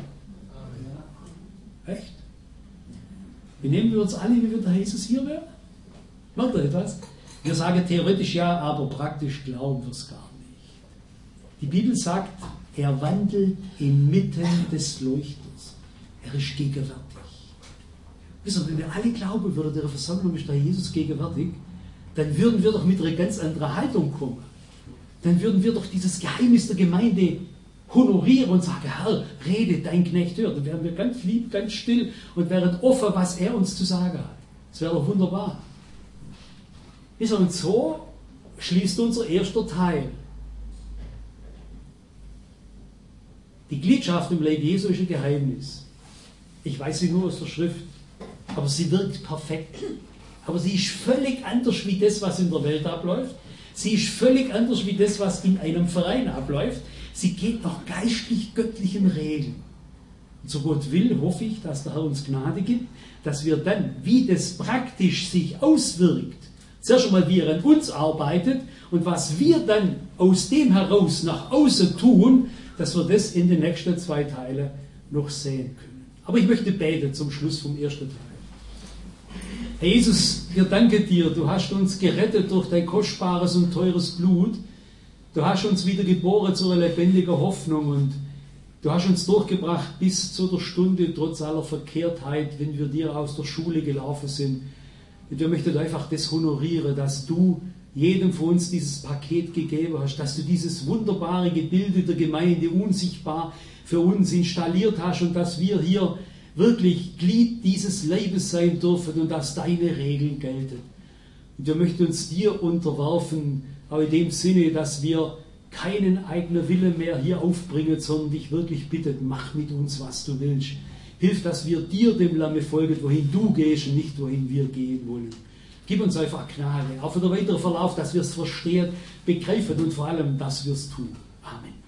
A: Echt? Benehmen wir uns alle, wie wenn der Jesus hier wäre? Macht er etwas? Wir sagen theoretisch ja, aber praktisch glauben wir es gar nicht. Die Bibel sagt, er wandelt inmitten des Leuchters. Er ist gegenwärtig. Wisst ihr, wenn wir alle glauben würden, der Versammlung ist der Jesus gegenwärtig, dann würden wir doch mit einer ganz anderen Haltung kommen. Dann würden wir doch dieses Geheimnis der Gemeinde honorieren und sagen, Herr, rede, dein Knecht hört. Dann wären wir ganz lieb, ganz still und wären offen, was er uns zu sagen hat. Das wäre doch wunderbar. Und so schließt unser erster Teil. Die Gliederschaft im Leib Jesu ist ein Geheimnis. Ich weiß sie nur aus der Schrift, aber sie wirkt perfekt. Aber sie ist völlig anders wie das, was in der Welt abläuft. Sie ist völlig anders wie das, was in einem Verein abläuft. Sie geht nach geistlich-göttlichen Regeln. Und so Gott will, hoffe ich, dass der Herr uns Gnade gibt, dass wir dann, wie das praktisch sich auswirkt, zuerst einmal, wie er an uns arbeitet und was wir dann aus dem heraus nach außen tun, dass wir das in den nächsten 2 Teilen noch sehen können. Aber ich möchte beten zum Schluss vom ersten Teil. Herr Jesus, wir danken dir, du hast uns gerettet durch dein kostbares und teures Blut. Du hast uns wieder geboren zu einer lebendigen Hoffnung und du hast uns durchgebracht bis zu der Stunde, trotz aller Verkehrtheit, wenn wir dir aus der Schule gelaufen sind. Und wir möchten einfach das honorieren, dass du jedem von uns dieses Paket gegeben hast, dass du dieses wunderbare Gebilde der Gemeinde unsichtbar für uns installiert hast und dass wir hier wirklich Glied dieses Leibes sein dürfen und dass deine Regeln gelten. Und wir möchten uns dir unterwerfen, auch in dem Sinne, dass wir keinen eigenen Willen mehr hier aufbringen, sondern dich wirklich bitten, mach mit uns, was du willst. Hilf, dass wir dir, dem Lamme, folgen, wohin du gehst und nicht wohin wir gehen wollen. Gib uns einfach Gnade, auch für den weiteren Verlauf, dass wir es verstehen, begreifen und vor allem, dass wir es tun. Amen.